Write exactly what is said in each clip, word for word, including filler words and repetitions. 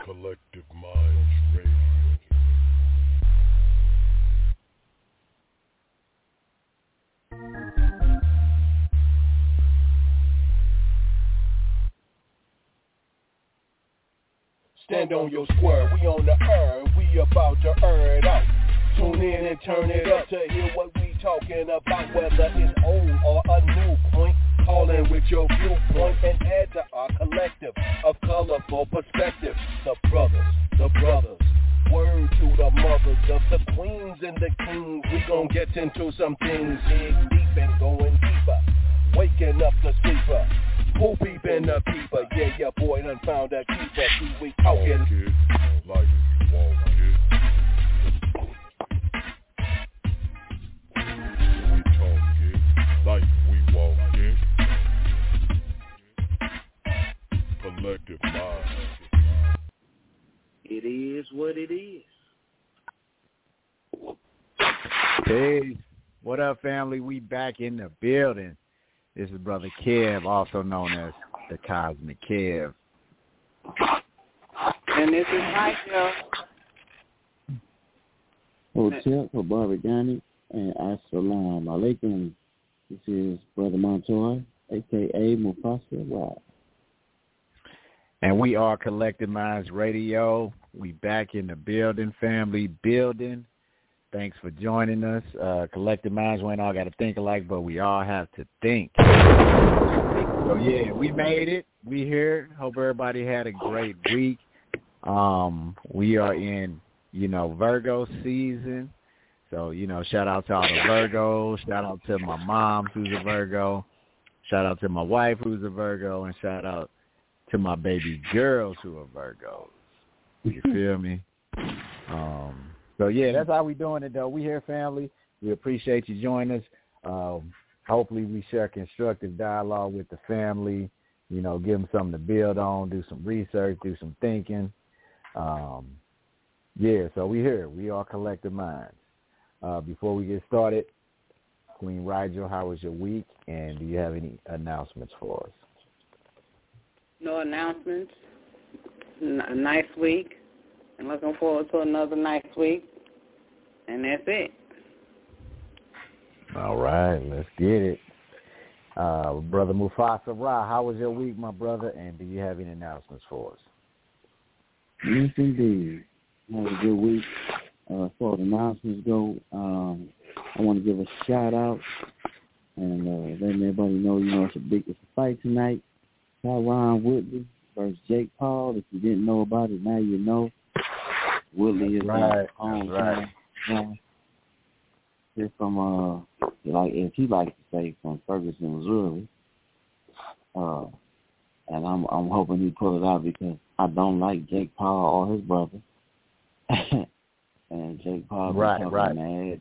Collective Minds Radio. Stand on your square, we on the earn, we about to earn it out. Tune in and turn it up to hear what we talking about, whether it's old or a new point. Call in with your viewpoint and add to our collective of colorful perspective. The brothers, the brothers, word to the mothers of the queens and the kings. We gon' get into some things, dig deep and going deeper. Waking up the sleeper, who peeping the peeper? Yeah, your boy done found a keeper. See, we talking kid, like you walk it. We talk it like we walk it. Collective mind. It is what it is. Hey, what up, family? We back in the building. This is Brother Kev, also known as the Cosmic Kev. And this is Michael. Hotel for Barbagani and Assalamu Alaikum. This is Brother Montoya, a k a. Mufasa Wow. And we are Collective Minds Radio. We back in the building, family building. Thanks for joining us. Uh, Collective Minds, we ain't all got to think alike, but we all have to think. So, yeah, we made it. We here. Hope everybody had a great week. Um, we are in, you know, Virgo season. So, you know, shout out to all the Virgos. Shout out to my mom, who's a Virgo. Shout out to my wife, who's a Virgo. And shout out to my baby girls who are Virgos. You feel me? Um, so, yeah, that's how we doing it, though. We here, family. We appreciate you joining us. Um, hopefully we share constructive dialogue with the family, you know, give them something to build on, do some research, do some thinking. Um, yeah, so we here. We are Collective Minds. Uh, before we get started, Queen Rigel, how was your week? And do you have any announcements for us? No announcements. N- a nice week. And looking forward to another nice week. And that's it. All right, let's get it. Uh, Brother Mufasa Ra, how was your week, my brother? And do you have any announcements for us? Yes, indeed. Had a good week. Uh, as far as announcements go, um, I want to give a shout out and uh, letting everybody know, you know, it's a big it's a fight tonight. Tyron Woodley versus Jake Paul. If you didn't know about it, now you know. Woodley is right. home. Right. He's from, uh, like as he likes to say, from Ferguson, Missouri. Uh, and I'm I'm hoping he pull it out because I don't like Jake Paul or his brother. And Jake Paul right, was right. mad,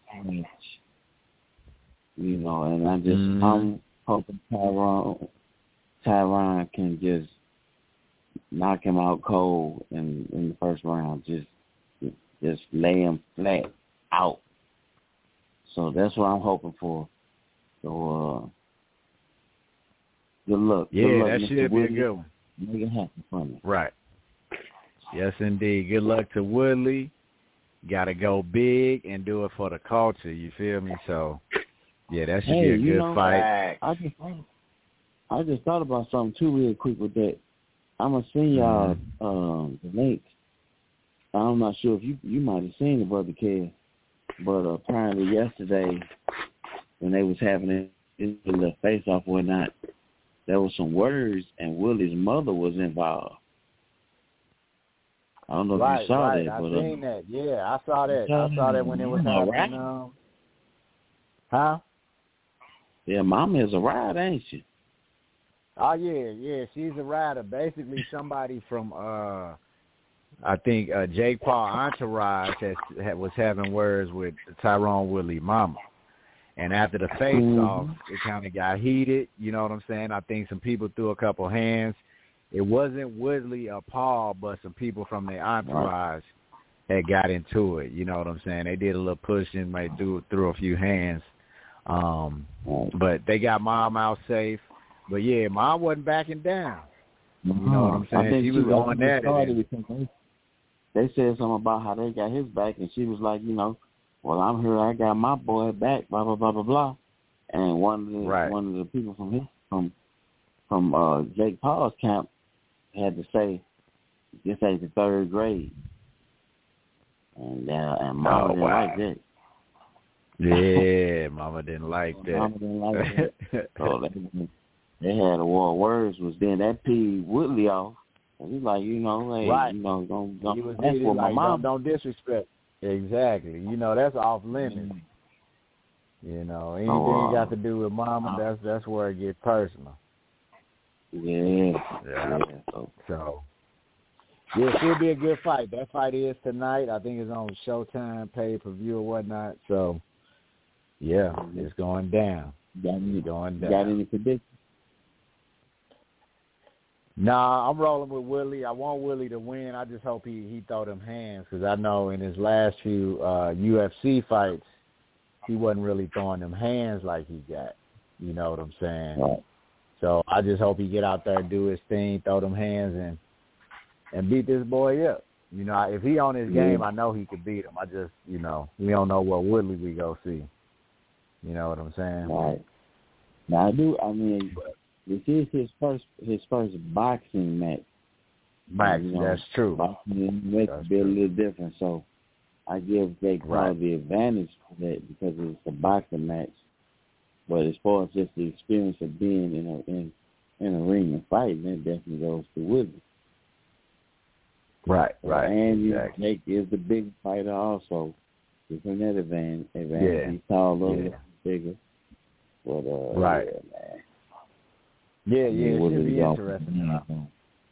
you know. And I just mm-hmm. I'm hoping Tyron Tyron can just knock him out cold in, in the first round. Just just lay him flat out. So that's what I'm hoping for. So uh, good luck. Yeah, good luck, that Mister should Woodley. be a good one. Make it happen for me. Right. Yes, indeed. Good luck to Woodley. Got to go big and do it for the culture. You feel me? So, yeah, that should hey, be a good know, fight. I just I just thought about something too, real quick with that. I'm gonna send y'all mm-hmm. um, the links. I'm not sure if you you might have seen it, Brother Kev, but uh, apparently yesterday when they was having it, it the face off or whatnot, there was some words and Willie's mother was involved. I don't know right, if you saw right. that. I but, seen uh, that. Yeah, I saw that. I saw that when it was happening. Right. Um, huh? Yeah, Mama is a ride, ain't she? Oh yeah, yeah. She's a rider. Basically, somebody from uh, I think uh, Jake Paul entourage has, had, was having words with Tyron Woodley mama, and after the face off, mm-hmm. it kind of got heated. You know what I'm saying? I think some people threw a couple hands. It wasn't Woodley or Paul, but some people from their entourage had got into it. You know what I'm saying? They did a little pushing, might do threw a few hands, um, but they got Mom out safe. But yeah, Mom wasn't backing down. You know what I'm saying? I think she was going at it. Because they, they said something about how they got his back, and she was like, you know, well, I'm here, I got my boy back, blah blah blah blah blah. And one of the right. one of the people from his from from uh, Jake Paul's camp had to say, this ain't the third grade, and uh, and Mama oh, didn't wow. like that. Yeah, Mama didn't like that. Mama didn't like that. So they, they had a war of words. Was then that peed Woodley off. And he's like, you know, hey, right. you know, don't don't he was, mess he with like, my mom. Don't, don't disrespect. Exactly. You know, that's off limits. Mm-hmm. You know, anything oh, uh, got to do with Mama, uh, that's that's where it gets personal. Yeah. Yeah. yeah so. so yeah, it should be a good fight. That fight is tonight. I think it's on Showtime, pay-per-view or whatnot. So, yeah, it's going down. Got any, it's going down. Got any predictions? Nah, I'm rolling with Willie. I want Willie to win. I just hope he, he throw them hands because I know in his last few uh, U F C fights, he wasn't really throwing them hands like he got. You know what I'm saying? Right. So I just hope he get out there and do his thing, throw them hands, and and beat this boy up. You know, if he on his game, I know he could beat him. I just, you know, we don't know what Woodley we go see. You know what I'm saying? Right. Now I do. I mean, this is his first his first boxing match. Match. You know, that's true. Boxing makes a bit a little different. So I give Jake Paul right. the advantage for that because it's a boxing match. But as far as just the experience of being in a in, in a ring and fighting, that definitely goes to Woodley. Right, right. And exactly. Jake is the big fighter also. He's in that advantage. advantage. Yeah. He's tall, a little yeah. bigger. But, uh, right. Yeah, man. Yeah, yeah, it should be off. interesting.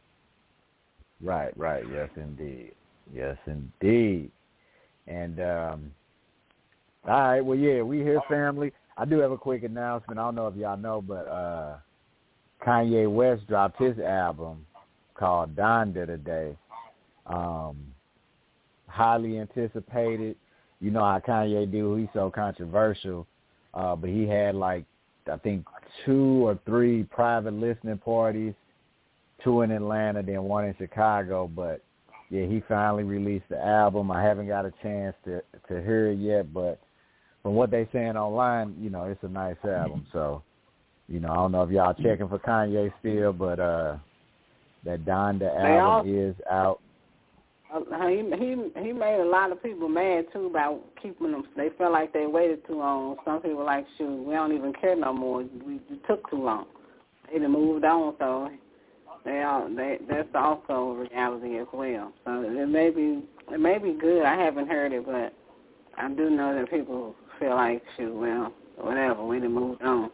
Right, right. Yes, indeed. Yes, indeed. And, um, all right, well, yeah, we here, family. I do have a quick announcement. I don't know if y'all know, but uh, Kanye West dropped his album called Donda today. Um, highly anticipated. You know how Kanye do. He's so controversial. Uh, but he had, like, I think two or three private listening parties, two in Atlanta, then one in Chicago. But, yeah, he finally released the album. I haven't got a chance to, to hear it yet, but from what they saying online, you know, it's a nice album. So, you know, I don't know if y'all checking for Kanye still, but uh, that Donda album all, is out. Uh, he he he made a lot of people mad too about keeping them. They felt like they waited too long. Some people were like, shoot, we don't even care no more. We, we took too long. They done moved on, so they all they that's also reality as well. So it may be it may be good. I haven't heard it, but I do know that people feel like, shoot, well, whatever, we done moved on.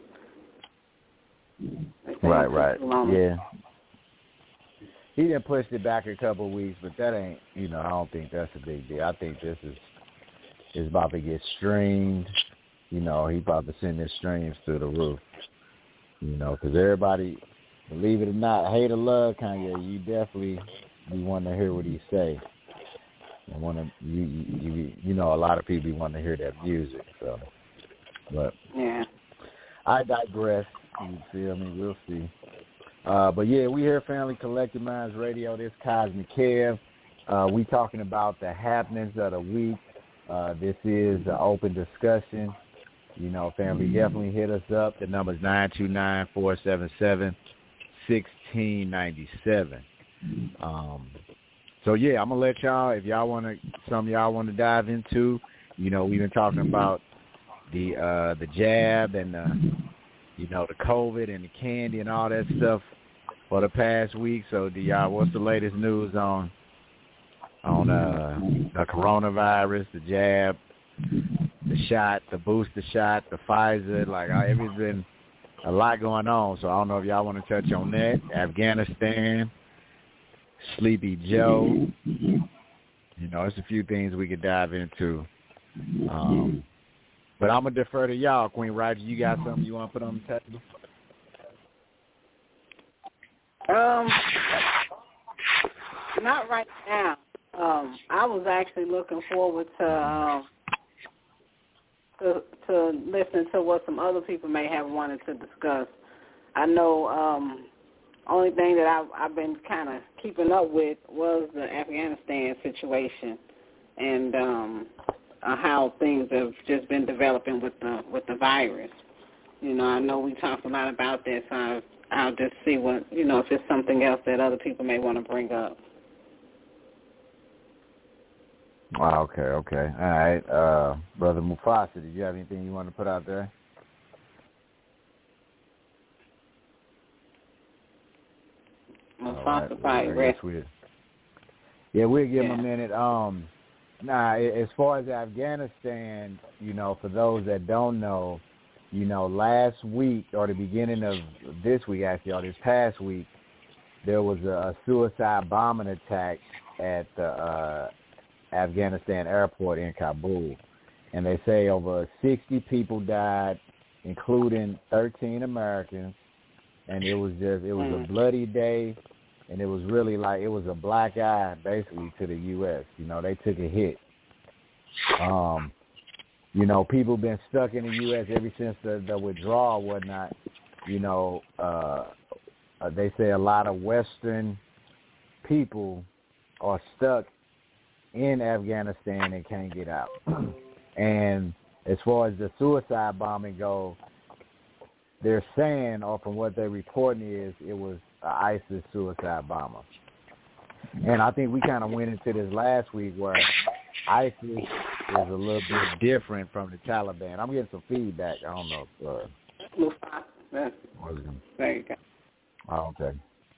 Right, right, yeah. He done pushed it back a couple of weeks, but that ain't, you know, I don't think that's a big deal. I think this is is about to get streamed. You know, he about to send his streams through the roof. You know, because everybody, believe it or not, hate or love Kanye, you definitely you want to hear what he say. And want to, you, you, you know, a lot of people want to hear that music. So, but yeah, I digress. You feel me? We'll see. Uh, but yeah, we here, Family Collective Minds Radio. This Cosmic Kev. Uh, we talking about the happenings of the week. Uh, this is an open discussion. You know, family, definitely hit us up. The number is nine two nine, four seven seven, one six nine seven. Um, so yeah, I'm gonna let y'all, if y'all want to, some of y'all want to dive into. You know, we've been talking about the uh, the jab and the, you know, the COVID and the candy and all that stuff for the past week. So, do y'all, what's the latest news on on uh, the coronavirus, the jab, the shot, the booster shot, the Pfizer? Like, it's been a lot going on. So, I don't know if y'all want to touch on that. Afghanistan, Sleepy Joe. You know, it's a few things we could dive into. Um, but I'm going to defer to y'all. Queen Roger, you got something you want to put on the table? Um, not right now. Um, I was actually looking forward to, um, to to listen to what some other people may have wanted to discuss. I know um, Only thing that I've, I've been kind of keeping up with was the Afghanistan situation and um, uh, how things have just been developing with the with the virus. You know, I know we talked a lot about this. So I'll, I'll just see what, you know, if it's something else that other people may want to bring up. Oh, okay, okay. All right. Uh, Brother Mufasa, did you have anything you want to put out there? Mufasa right. probably well, rest. We'll, yeah, we'll give yeah. him a minute. Um, nah, as far as Afghanistan, you know, for those that don't know, you know, last week or the beginning of this week, actually, or this past week, there was a, a suicide bombing attack at the uh, Afghanistan airport in Kabul. And they say over sixty people died, including thirteen Americans. And it was just, it was a bloody day. And it was really like, it was a black eye, basically, to the U S. You know, they took a hit. Um, you know, people been stuck in the U S ever since the, the withdrawal and whatnot. You know, uh, uh, they say a lot of Western people are stuck in Afghanistan and can't get out. And as far as the suicide bombing goes, they're saying, or from what they're reporting is, it was an ISIS suicide bomber. And I think we kind of went into this last week where ISIS is a little bit different from the Taliban. I'm getting some feedback. I don't know if... Uh, there you go. Oh, okay.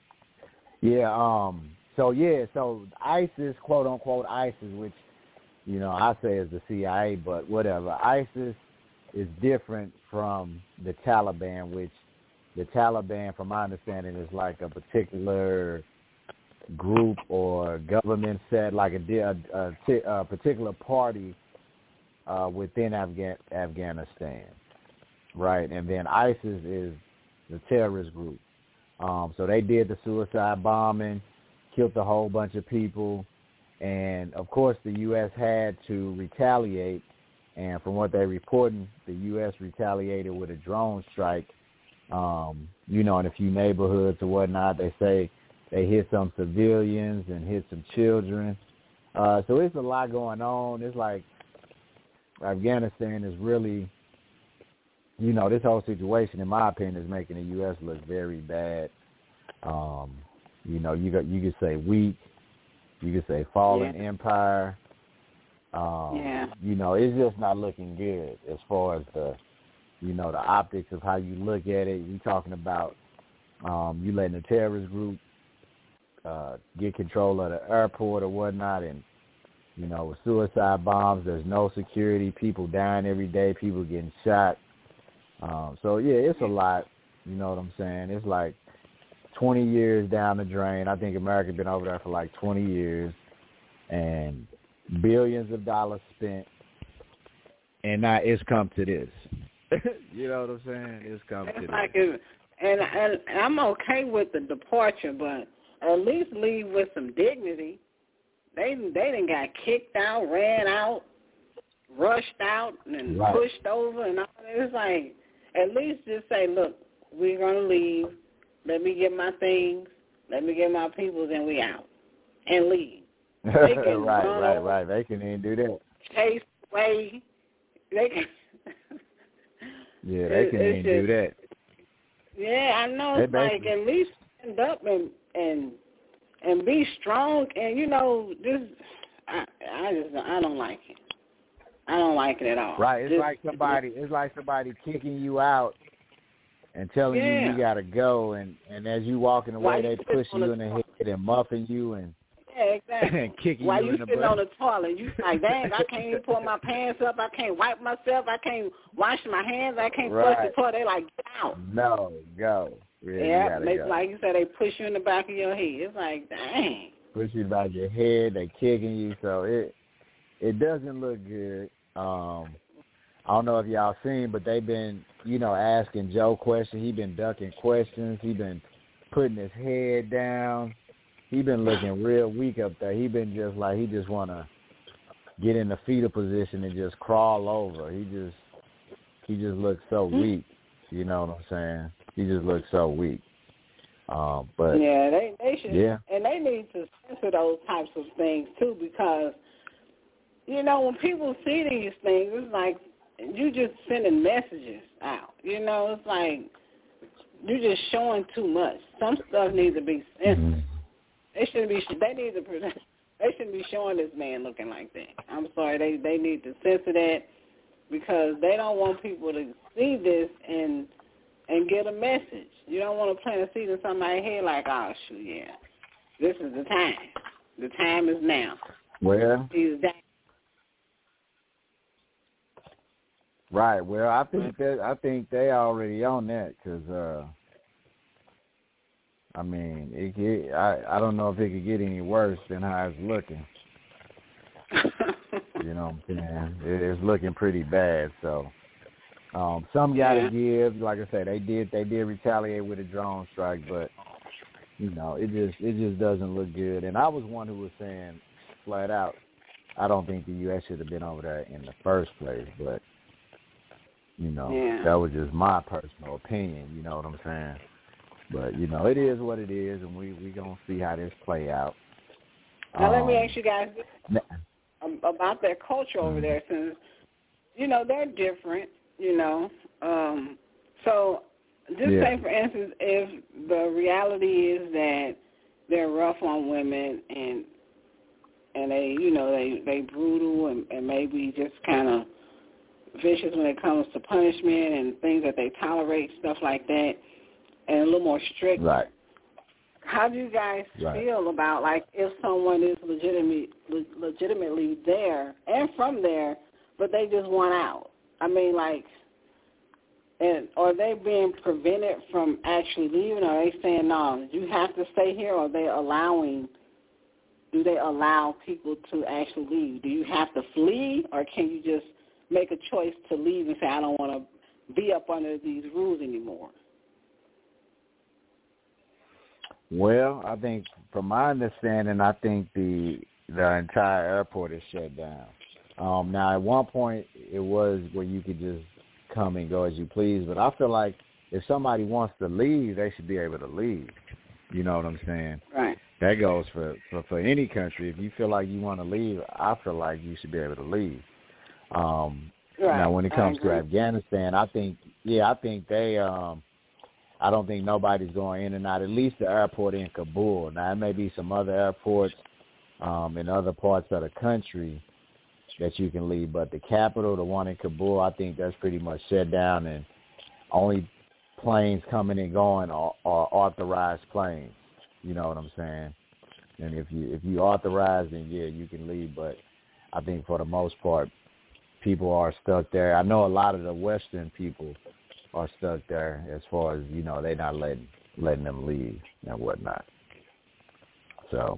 Yeah, um, so yeah, so ISIS, quote unquote ISIS, which, you know, I say is the C I A, but whatever. ISIS is different from the Taliban, which the Taliban, from my understanding, is like a particular group or government set, like a, a, a, a particular party uh, within Afga- Afghanistan, right? And then ISIS is the terrorist group. Um, so they did the suicide bombing, killed a whole bunch of people, and of course the U S had to retaliate. And from what they're reporting, the U S retaliated with a drone strike, um, you know, in a few neighborhoods or whatnot. They say they hit some civilians and hit some children. Uh, so it's a lot going on. It's like Afghanistan is really, you know, this whole situation, in my opinion, is making the U S look very bad. Um, you know, you got, you could say weak. You could say fallen yeah. empire. Um, yeah. You know, it's just not looking good as far as the, you know, the optics of how you look at it. You're talking about um, you letting a terrorist group uh, get control of the airport or whatnot, and, you know, with suicide bombs, there's no security, people dying every day, people getting shot. Um, so, yeah, it's a lot, you know what I'm saying? It's like twenty years down the drain. I think America's been over there for like twenty years, and billions of dollars spent, and now it's come to this. You know what I'm saying? It's come it's to like this. It, and, and I'm okay with the departure, but at least leave with some dignity. They they done got kicked out, ran out, rushed out, and right. pushed over, and all that. It's like, at least just say, look, we're going to leave. Let me get my things. Let me get my people, then we out. And leave. They can right, run right, over, right. They can even do that. chase away. They can. Yeah, they can it's even just, do that. Yeah, I know. It's they like, at least stand up and and and be strong. And you know, just I I just I don't like it. I don't like it at all. Right. It's just, like somebody. It's like somebody kicking you out and telling yeah. you you gotta go, and and as you walking away, Why they you push you the in the head and muffing you and yeah, exactly. and kicking While you, you in the sitting butt. on the toilet, you like, dang, I can't even pull my pants up. I can't wipe myself. I can't wash my hands. I can't right. flush the toilet. They like, get out. No, go. Yeah, Yeah, you they, go. like you said, they push you in the back of your head. It's like, dang. Push you about your head. They kicking you, so it it doesn't look good. Um, I don't know if y'all seen, but they've been, you know, asking Joe questions. He been ducking questions. He been putting his head down. He been looking real weak up there. He been just like, he just want to get in the fetal position and just crawl over. He just, he just looks so weak. You know what I'm saying? He just looks so weak. Um, but yeah, they they should, yeah. and they need to censor those types of things too, because you know when people see these things, it's like you just sending messages out. You know, it's like you're just showing too much. Some stuff needs to be censored. Mm-hmm. They shouldn't be. They need to. They shouldn't be showing this man looking like that. I'm sorry. They they need to censor that because they don't want people to see this and and get a message. You don't want to plant a seed in somebody's head like, oh shoot, yeah, this is the time. The time is now. Well, He's that. Right. Well, I think that I think they already on that because. Uh, I mean, it get, I I don't know if it could get any worse than how it's looking. You know what I'm saying? It, it's looking pretty bad. So, um, some got to yeah. give. Like I said, they did they did retaliate with a drone strike, but you know, it just it just doesn't look good. And I was one who was saying flat out, I don't think the U S should have been over there in the first place. But you know, yeah. that was just my personal opinion. You know what I'm saying? But, you know, it is what it is, and we we going to see how this play out. Now, um, let me ask you guys this, about their culture over there, since, you know, they're different, you know. Um, so just yeah. say, for instance, if the reality is that they're rough on women and and they, you know, they, they brutal and, and maybe just kind of vicious when it comes to punishment and things that they tolerate, stuff like that, and a little more strict. Right. How do you guys right. feel about, like, if someone is legitimately, legitimately there and from there, but they just want out? I mean, like, and are they being prevented from actually leaving? Or are they saying, no, you have to stay here? Or are they allowing, do they allow people to actually leave? Do you have to flee, or can you just make a choice to leave and say, I don't want to be up under these rules anymore? Well, I think, from my understanding, I think the the entire airport is shut down. Um, now, at one point, it was where you could just come and go as you please, but I feel like if somebody wants to leave, they should be able to leave. You know what I'm saying? Right. That goes for, for, for any country. If you feel like you want to leave, I feel like you should be able to leave. Um, right. Now, when it comes to Afghanistan, I think, yeah, I think they um, – I don't think nobody's going in and out, at least the airport in Kabul. Now, there may be some other airports um, in other parts of the country that you can leave, but the capital, the one in Kabul, I think that's pretty much shut down, and only planes coming and going are, are authorized planes. You know what I'm saying? And if you if you authorize, then, yeah, you can leave, but I think for the most part, people are stuck there. I know a lot of the Western people are stuck there as far as, you know, they're not letting letting them leave and whatnot. So,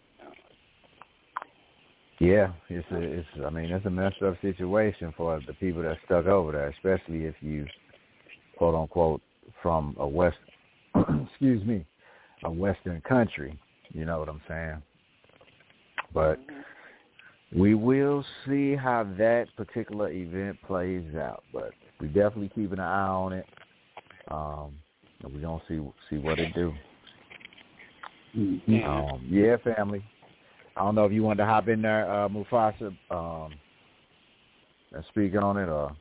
yeah, it's a, it's I mean, it's a messed up situation for the people that are stuck over there, especially if you, quote unquote, from a west, excuse me, a Western country. You know what I'm saying? But we will see how that particular event plays out. But we definitely keeping an eye on it, um, and we're gonna see see what it do. Yeah. Um, yeah, family. I don't know if you wanted to hop in there, uh, Mufasa, um, and speak on it, or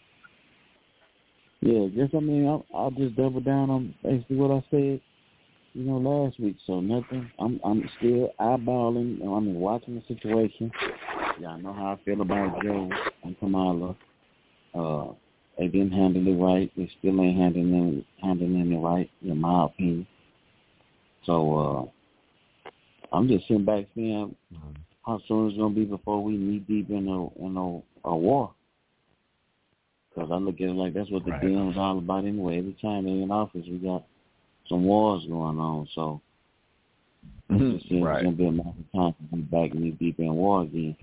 yeah, just I mean, I'll, I'll just double down on basically what I said, you know, last week. So nothing. I'm I'm still eyeballing. I mean, watching the situation. Y'all know how I feel about Joe and Kamala. Uh, They didn't handle it right. They still ain't handling handling it right, in my opinion. So uh, I'm just sitting back seeing mm-hmm. how soon it's gonna be before we knee deep in a in a, a war. Because I look at it like that's what the right. deal is all about anyway. Every time they're in office, we got some wars going on. So it just seems right. it's gonna be a matter of time to be back knee deep in war again.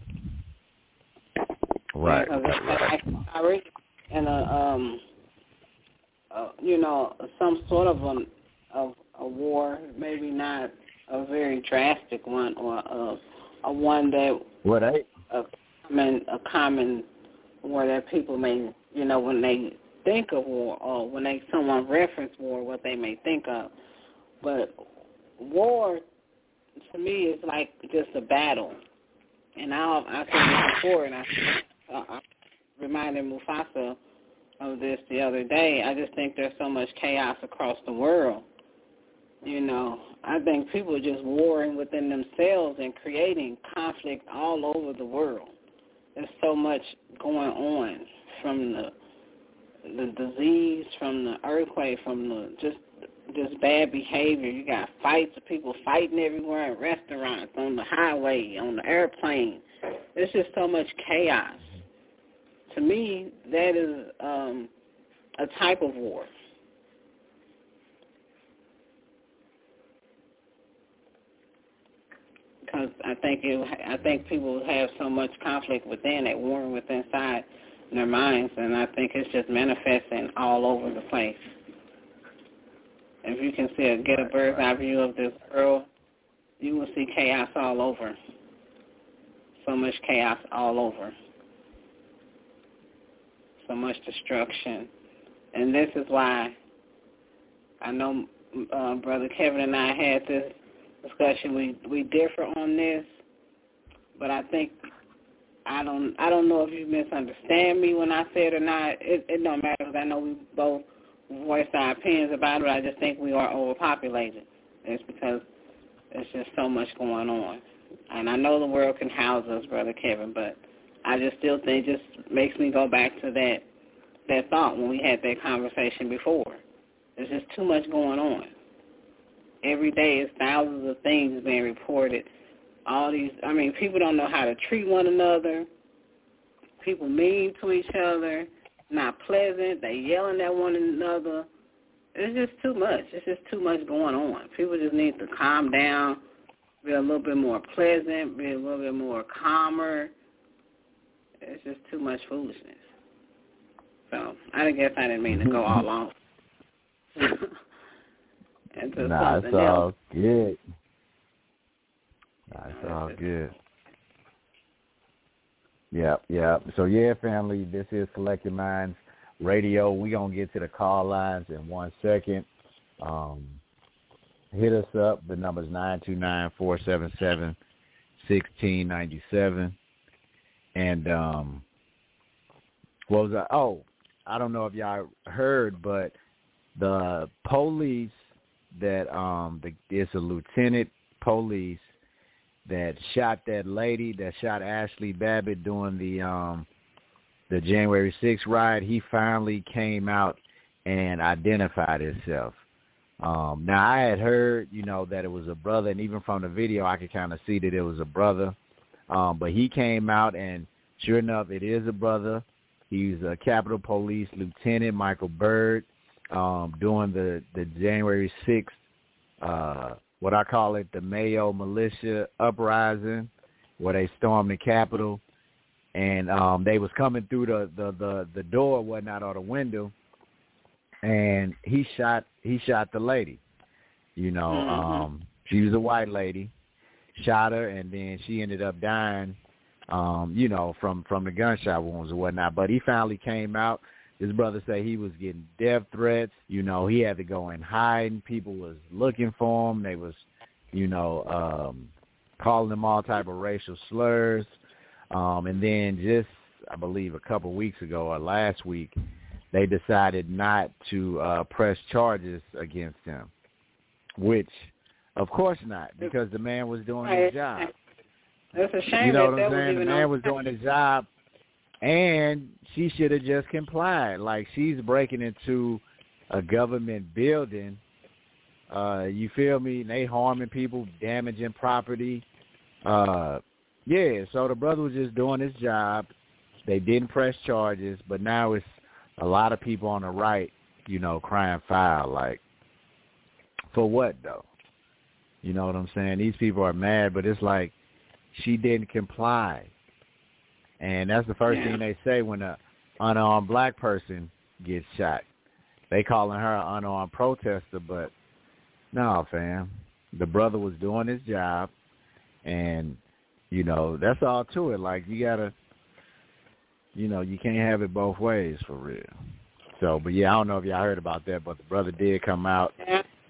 Right. Yeah, right. I, I read in a um, uh, you know, some sort of a, of a war, maybe not a very drastic one, or a, a one that what I a common a common war that people may, you know, when they think of war, or when they someone reference war, what they may think of. But war, to me, is like just a battle. And I, I said this before, and I, uh, I reminded Mufasa of this the other day. I just think there's so much chaos across the world. You know, I think people are just warring within themselves and creating conflict all over the world. There's so much going on, from the the disease, from the earthquake, from the just just bad behavior. You got fights of people fighting everywhere in restaurants, on the highway, on the airplane. There's just so much chaos. To me, that is um, a type of war. Because I think it, I think people have so much conflict within it, warring within inside their minds, and I think it's just manifesting all over the place. If you can see a, get a bird's eye view of this world, you will see chaos all over. So much chaos all over. So much destruction. And this is why I know uh, Brother Kevin and I had this discussion. We we differ on this, but I think I don't I don't know if you misunderstand me when I said or not. It, it don't matter, because I know we both voiced our opinions about it. I just think we are overpopulated. It's because there's just so much going on, and I know the world can house us, Brother Kevin, but I just still think it just makes me go back to that that thought when we had that conversation before. There's just too much going on. Every day is thousands of things being reported. All these, I mean, people don't know how to treat one another. People mean to each other, not pleasant. They yelling at one another. It's just too much. It's just too much going on. People just need to calm down, be a little bit more pleasant, be a little bit more calmer. It's just too much foolishness. So I guess I didn't mean to go all on. Nah, it's all else. good. Nah, it's all good. Yep, yep. So, yeah, family, this is Collective Minds Radio. We're going to get to the call lines in one second. Um, hit us up. The number is nine two nine, four seven seven, one six nine seven. And um, what was I? Oh, I don't know if y'all heard, but the police that um the, it's a lieutenant police that shot that lady that shot Ashley Babbitt during the um the January sixth riot. He finally came out and identified himself. Um, now I had heard, you know, that it was a brother, and even from the video I could kind of see that it was a brother. Um, but he came out, and sure enough, it is a brother. He's a Capitol Police Lieutenant Michael Byrd. Um, during the, the January sixth, uh, what I call it, the Mayo Militia Uprising, where they stormed the Capitol, and um, they was coming through the, the, the, the door or whatnot, or the window, and he shot he shot the lady. You know, mm-hmm. um, she was a white lady, shot her, and then she ended up dying, um, you know, from, from the gunshot wounds or whatnot. But he finally came out. His brother said he was getting death threats. You know, he had to go in hiding. People was looking for him. They was, you know, um, calling him all type of racial slurs. Um, and then just, I believe, a couple of weeks ago or last week, they decided not to uh, press charges against him, which, of course not, because the man was doing his job. That's a shame. You know that what I'm that saying? Was the man was doing his job. And she should have just complied. Like, she's breaking into a government building. Uh, you feel me? They harming people, damaging property. Uh, yeah, so the brother was just doing his job. They didn't press charges, but now it's a lot of people on the right, you know, crying foul. Like, for what, though? You know what I'm saying? These people are mad, but it's like she didn't comply. And that's the first yeah. thing they say when an unarmed black person gets shot. They calling her an unarmed protester, but no, fam. The brother was doing his job, and, you know, that's all to it. Like, you got to, you know, you can't have it both ways for real. So, but, yeah, I don't know if y'all heard about that, but the brother did come out, yeah.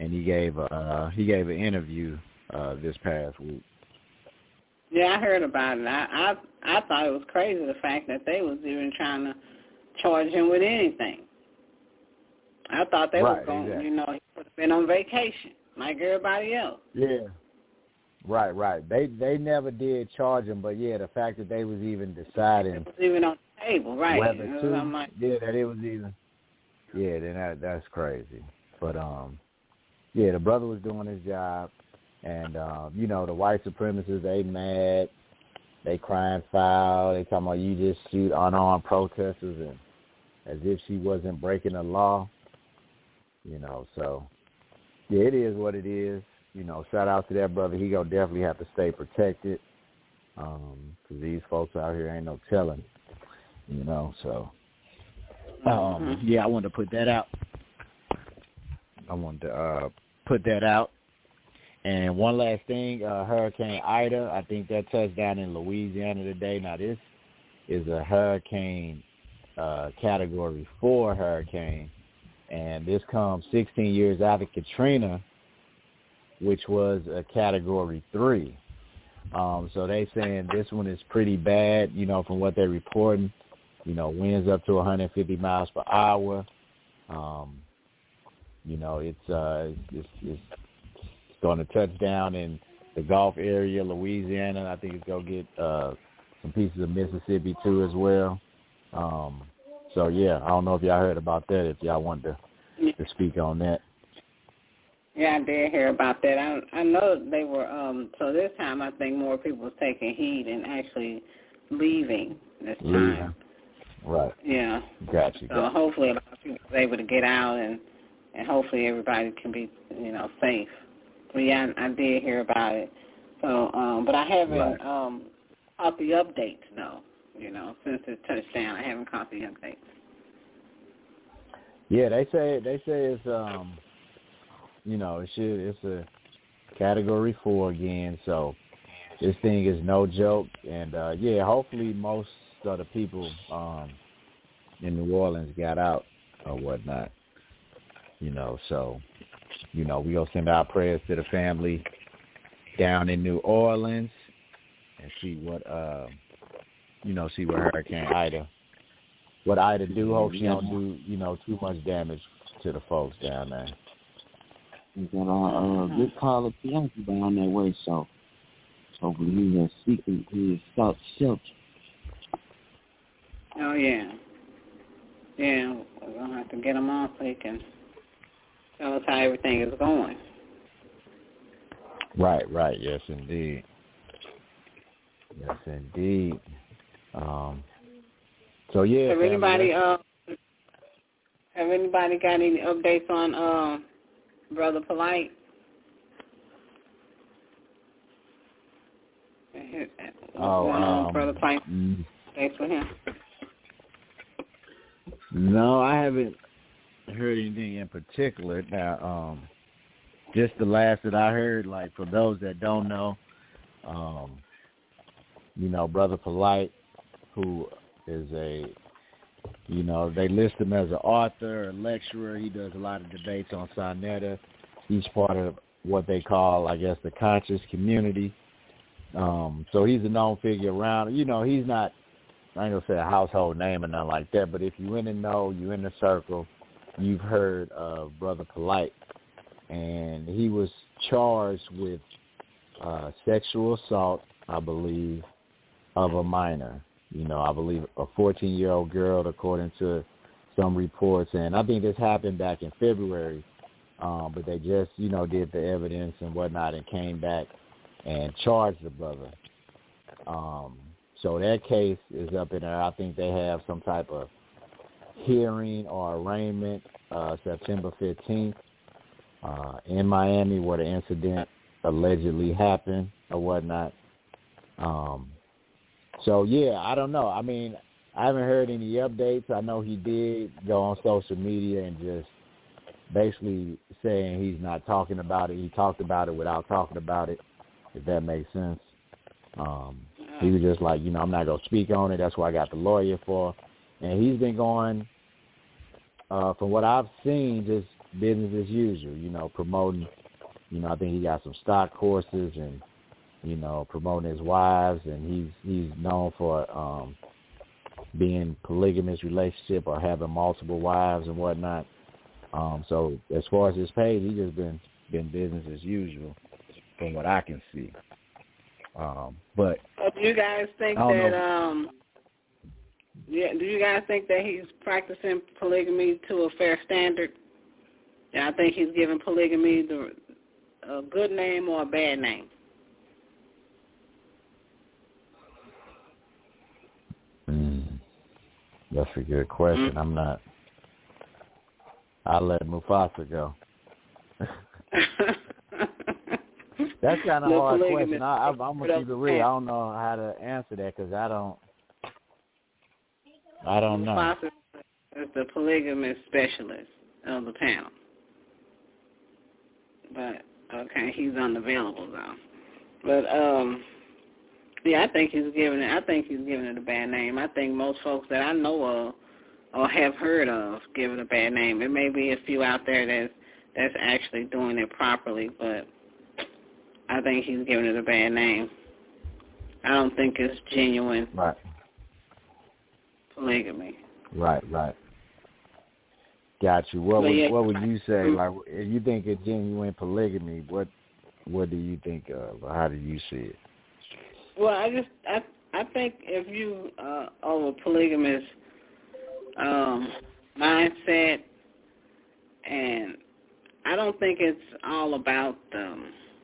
and he gave a uh, he gave an interview uh, this past week. Yeah, I heard about it. I, I I thought it was crazy the fact that they was even trying to charge him with anything. I thought they right, was going, exactly. you know, he would have been on vacation like everybody else. Yeah. Right, right. They they never did charge him, but yeah, the fact that they was even deciding it was even on the table, right? Whether to, like, yeah, that it was even. Yeah, then that that's crazy. But um, yeah, the brother was doing his job. And, um, you know, the white supremacists, they mad, they crying foul, they talking about you just shoot unarmed protesters and as if she wasn't breaking the law, you know, so, yeah, it is what it is. You know, shout out to that brother. He gonna definitely have to stay protected um, because these folks out here ain't no telling, you know, so, um, mm-hmm. yeah, I wanted to put that out. I wanted to uh, put that out. And one last thing, uh, Hurricane Ida, I think that touched down in Louisiana today. Now, this is a hurricane uh, category four hurricane, and this comes sixteen years after Katrina, which was a category three. Um, so they saying this one is pretty bad, you know, from what they're reporting. You know, winds up to one hundred fifty miles per hour. Um, you know, it's, uh, it's, it's going to touch down in the Gulf area, Louisiana. I think it's going to get uh, some pieces of Mississippi, too, as well. Um, so, yeah, I don't know if y'all heard about that, if y'all want to, to speak on that. Yeah, I did hear about that. I I know they were, um, so this time I think more people was taking heed and actually leaving this time. Leaving. Right. Yeah. Gotcha. So gotcha. hopefully a lot of people was able to get out and, and hopefully everybody can be, you know, safe. But yeah, I, I did hear about it. So, um, but I haven't right. um, caught the updates, though. You know, since it touched down, I haven't caught the updates. Yeah, they say they say it's um, you know, it should it's a category four again. So this thing is no joke, and uh, yeah, hopefully most of the people um in New Orleans got out or whatnot. You know, so you know we gonna send our prayers to the family down in New Orleans and see what uh you know see what Hurricane Ida what Ida do. Hope she don't do you know too much damage to the folks down there. We got a uh, good call of Bianchi down that way, so hopefully he has seeking his south shelter. Oh yeah, yeah. We're gonna have to get him on so he can tell us how everything is going. Right, right. Yes, indeed. Yes, indeed. Um, so yeah. Have anybody uh, have anybody got any updates on uh, Brother Polite? What's oh, going on, um, Brother Polite? Mm, Thanks for him. no, I haven't heard anything in particular. Now, um, just the last that I heard, like for those that don't know, um, you know, Brother Polite, who is a, you know, they list him as an author, a lecturer. He does a lot of debates on Sonetta. He's part of what they call, I guess, the conscious community. Um, so he's a known figure around. You know, he's not, I ain't going to say a household name or nothing like that, but if you in the know, you in the circle, you've heard of Brother Polite. And he was charged with uh, sexual assault, I believe, of a minor. You know, I believe a fourteen-year-old girl, according to some reports. And I think this happened back in February, um, but they just, you know, did the evidence and whatnot and came back and charged the brother. Um, so that case is up in there. I think they have some type of hearing or arraignment uh, September fifteenth uh, in Miami where the incident allegedly happened or whatnot. Um, so, yeah, I don't know. I mean, I haven't heard any updates. I know he did go on social media and just basically saying he's not talking about it. He talked about it without talking about it, if that makes sense. Um, he was just like, you know, I'm not going to speak on it. That's what I got the lawyer for. And he's been going, uh, from what I've seen, just business as usual, you know, promoting, you know, I think he got some stock courses and, you know, promoting his wives, and he's he's known for um, being polygamous relationship or having multiple wives and whatnot. Um, so as far as his page, he's just been, been business as usual from what I can see. Um, but do you guys think that know. um yeah, do you guys think that he's practicing polygamy to a fair standard? Yeah, I think he's giving polygamy the a good name or a bad name. Mm, that's a good question. Mm-hmm. I'm not. I'll let Mufasa go. That's kind of a hard question. I, I, I'm going to keep it real. I don't know how to answer that because I don't, I don't know. Mufasa is the polygamous specialist of the panel. But, okay, he's unavailable, though. But, um, yeah, I think he's giving it, I think he's giving it a bad name. I think most folks that I know of or have heard of give it a bad name. There may be a few out there that's, that's actually doing it properly, but I think he's giving it a bad name. I don't think it's genuine right. polygamy. Right, right. Got you. What would, yeah, what would you say? Like, if you think it's genuine polygamy, what what do you think of? Or how do you see it? Well, I just I I think if you uh, are a polygamous um, mindset, and I don't think it's all about the,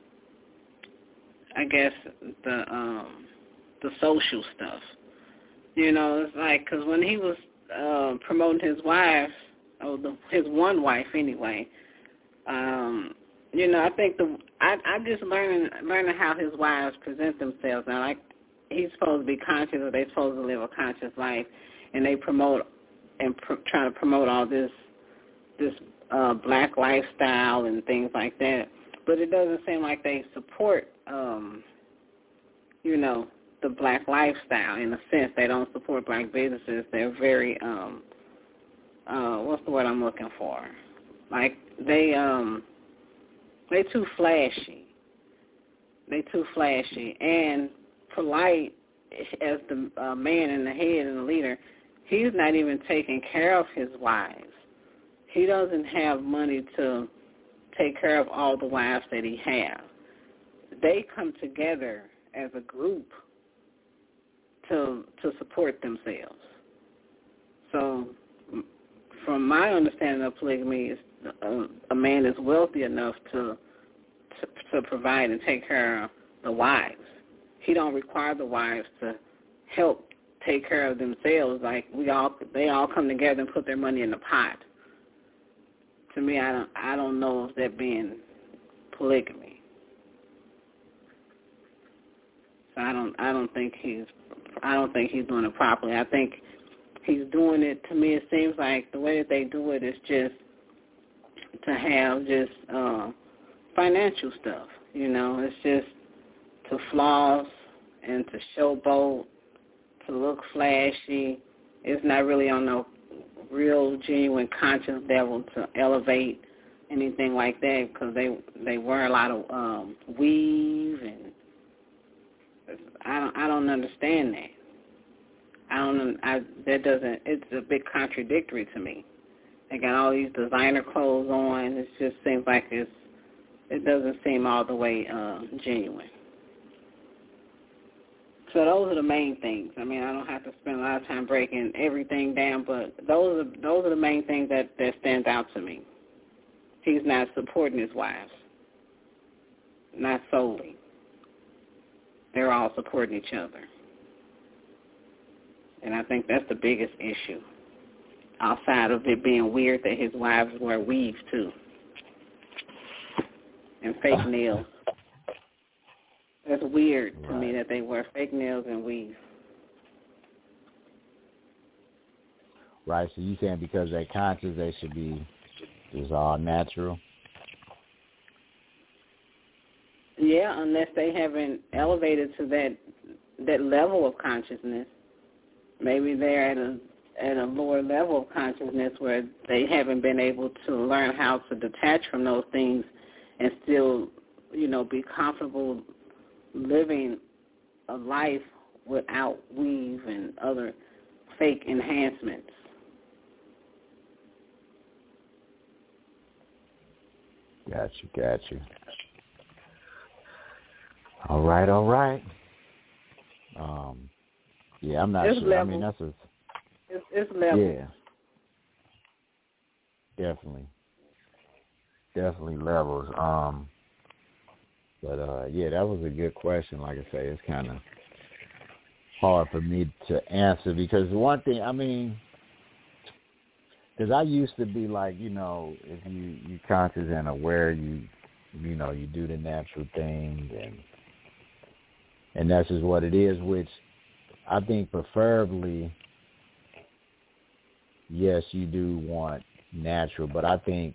I guess the um, the social stuff. You know, it's like because when he was uh, promoting his wife, or the, his one wife anyway, um, you know, I think the I I just learning learning how his wives present themselves now. Like he's supposed to be conscious, or they're supposed to live a conscious life, and they promote and pr- try to promote all this this uh, black lifestyle and things like that. But it doesn't seem like they support, um, you know, the black lifestyle in a sense. They don't support black businesses. They're very, um, uh, what's the word I'm looking for? Like they, um, they too flashy. They too flashy. And Polite, as the uh, man in the head and the leader, he's not even taking care of his wives. He doesn't have money to take care of all the wives that he has. They come together as a group to to support themselves. So from my understanding of polygamy, is a, a man is wealthy enough to, to to provide and take care of the wives. He don't require the wives to help take care of themselves. Like we all, they all come together and put their money in the pot. To me, I don't, I don't know if that being polygamy. So I don't, I don't think he's, I don't think he's doing it properly. I think he's doing it. To me, it seems like the way that they do it is just to have just uh, financial stuff. You know, it's just to floss and to showboat, to look flashy. It's not really on no real, genuine, conscious level to elevate anything like that, because they they wear a lot of um, weave, and I don't I don't understand that. I don't I that doesn't it's a bit contradictory to me. They got all these designer clothes on. It just seems like it's it doesn't seem all the way uh, genuine. So those are the main things. I mean, I don't have to spend a lot of time breaking everything down, but those are those are the main things that, that stand out to me. He's not supporting his wives, not solely. They're all supporting each other. And I think that's the biggest issue, outside of it being weird that his wives wear weaves, too, and fake nails. That's weird to right. me that they wear fake nails and weave. Right, so you saying because they're conscious, they should be just all natural? Yeah, unless they haven't elevated to that that level of consciousness. Maybe they're at a at a lower level of consciousness where they haven't been able to learn how to detach from those things and still, you know, be comfortable living a life without weave and other fake enhancements. Got you, got you. All right, all right. Um, yeah, I'm not it's sure. Levels. I mean, that's a... It's, it's levels. Yeah. Definitely. Definitely levels. Um, but, uh, yeah, that was a good question. Like I say, it's kind of hard for me to answer because one thing, I mean, because I used to be like, you know, if you you conscious and aware, you you know, you do the natural thing, and and that's just what it is. Which I think preferably, yes, you do want natural, but I think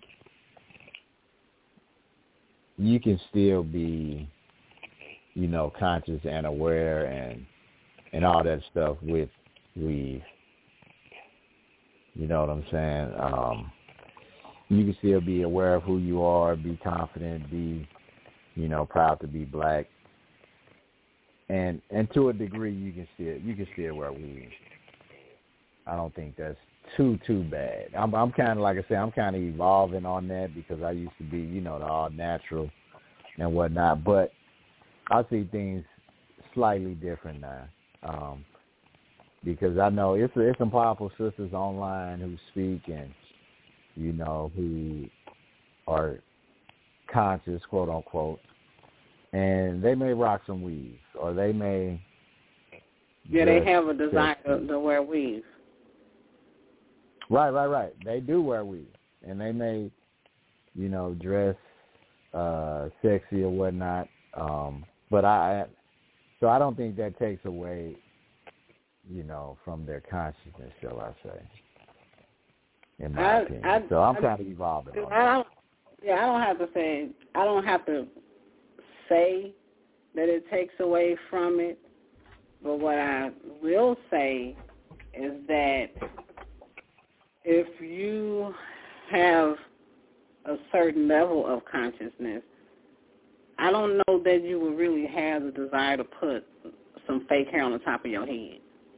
you can still be, you know, conscious and aware and and all that stuff with weave. You know what I'm saying? Um, you can still be aware of who you are, be confident, be, you know, proud to be black, and and to a degree, you can still you can still wear weave. I don't think that's too too bad. I'm I'm kind of like I said, I'm kind of evolving on that because I used to be, you know, the all natural and whatnot, but I see things slightly different now. Um, Because I know it's it's some powerful sisters online who speak and, you know, who are conscious, quote unquote, and they may rock some weave or they may. Yeah, they have a desire to, to wear weave. Right, right, right. They do wear weave, and they may, you know, dress uh, sexy or whatnot. Um, but I, so I don't think that takes away, you know, from their consciousness, shall I say, in my I, opinion. I, so I'm I, kind of evolving on I don't, yeah, I don't have to say, I don't have to say that it takes away from it, but what I will say is that if you have a certain level of consciousness, I don't know that you would really have the desire to put some fake hair on the top of your head.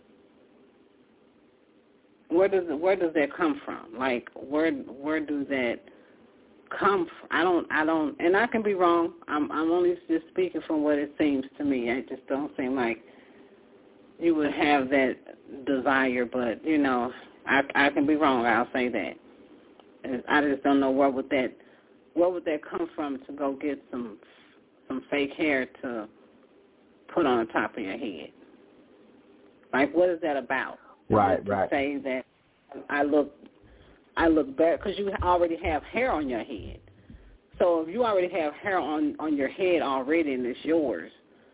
Where does where does that come from? Like where where does that come from? I don't I don't and I can be wrong. I'm I'm only just speaking from what it seems to me. It just don't seem like you would have that desire, but you know, I I can be wrong. I'll say that. I just don't know where would that where would that come from to go get some some fake hair to put on the top of your head. Like what is that about? Right, to right. Say that I look, I look better because you already have hair on your head. So if you already have hair on, on your head already and it's yours,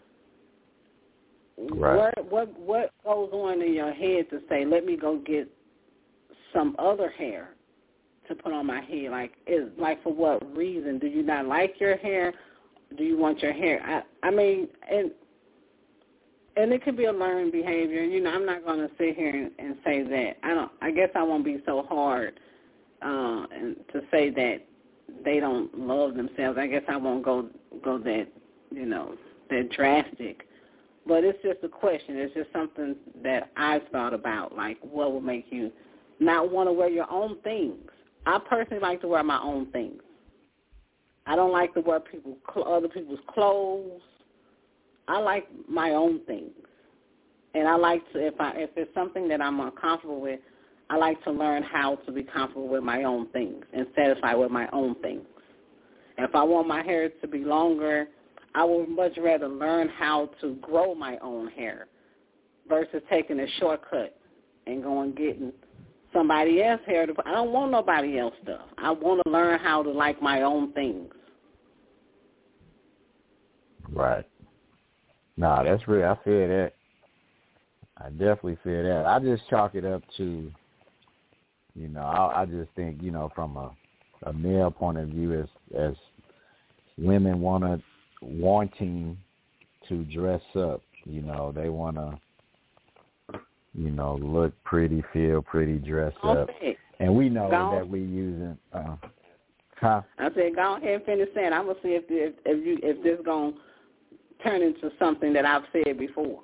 right. what what what goes on in your head to say, let me go get some other hair to put on my head? Like is like for what reason? Do you not like your hair? Do you want your hair? I I mean and. And it could be a learned behavior. You know, I'm not going to sit here and, and say that. I don't. I guess I won't be so hard uh, and to say that they don't love themselves. I guess I won't go go that, you know, that drastic. But it's just a question. It's just something that I've thought about. Like, what would make you not want to wear your own things? I personally like to wear my own things. I don't like to wear people other people's clothes. I like my own things, and I like to if I if it's something that I'm uncomfortable with, I like to learn how to be comfortable with my own things and satisfied with my own things. If I want my hair to be longer, I would much rather learn how to grow my own hair versus taking a shortcut and going getting somebody else's hair. To, I don't want nobody else stuff. I want to learn how to like my own things. Right. Nah, that's real. I feel that. I definitely feel that. I just chalk it up to, you know, I, I just think, you know, from a, a male point of view, as as women wanna wanting to dress up, you know, they wanna you know, look pretty, feel pretty, dress up. Okay. And we know go that we using. Uh, huh? I said, go ahead and finish saying. I'm gonna see if if, if you if this gonna turn into something that I've said before.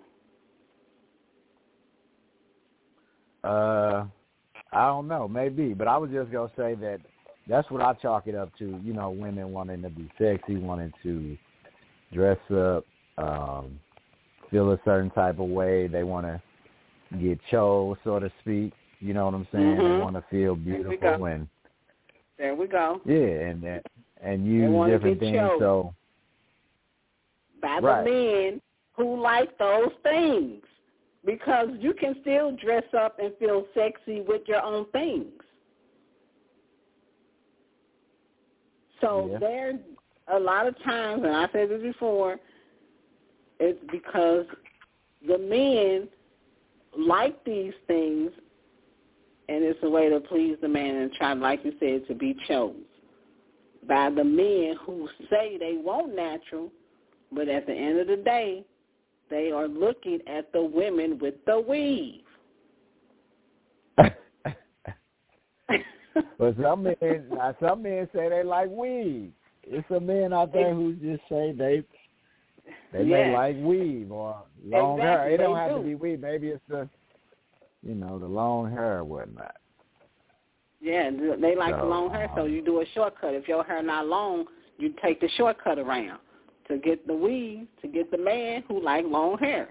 Uh, I don't know, maybe, but I was just gonna say that that's what I chalk it up to. You know, women wanting to be sexy, wanting to dress up, um, feel a certain type of way. They want to get chose, so to speak. You know what I'm saying? Mm-hmm. They want to feel beautiful and there we go. Yeah, and and use different things. Chose so by right. the men who like those things, because you can still dress up and feel sexy with your own things. So yeah. there, a lot of times, and I said this before, it's because the men like these things, and it's a way to please the man and try, like you said, to be chosen by the men who say they want natural, but at the end of the day, they are looking at the women with the weave. But some men, some men say they like weave. It's some men out there who just say they they yes. may like weave or long exactly, hair. It don't have do. to be weave. Maybe it's the, you know, the long hair or whatnot. Yeah, they like so, the long hair, so you do a shortcut. If your hair not long, you take the shortcut around to get the weave, to get the man who like long hair.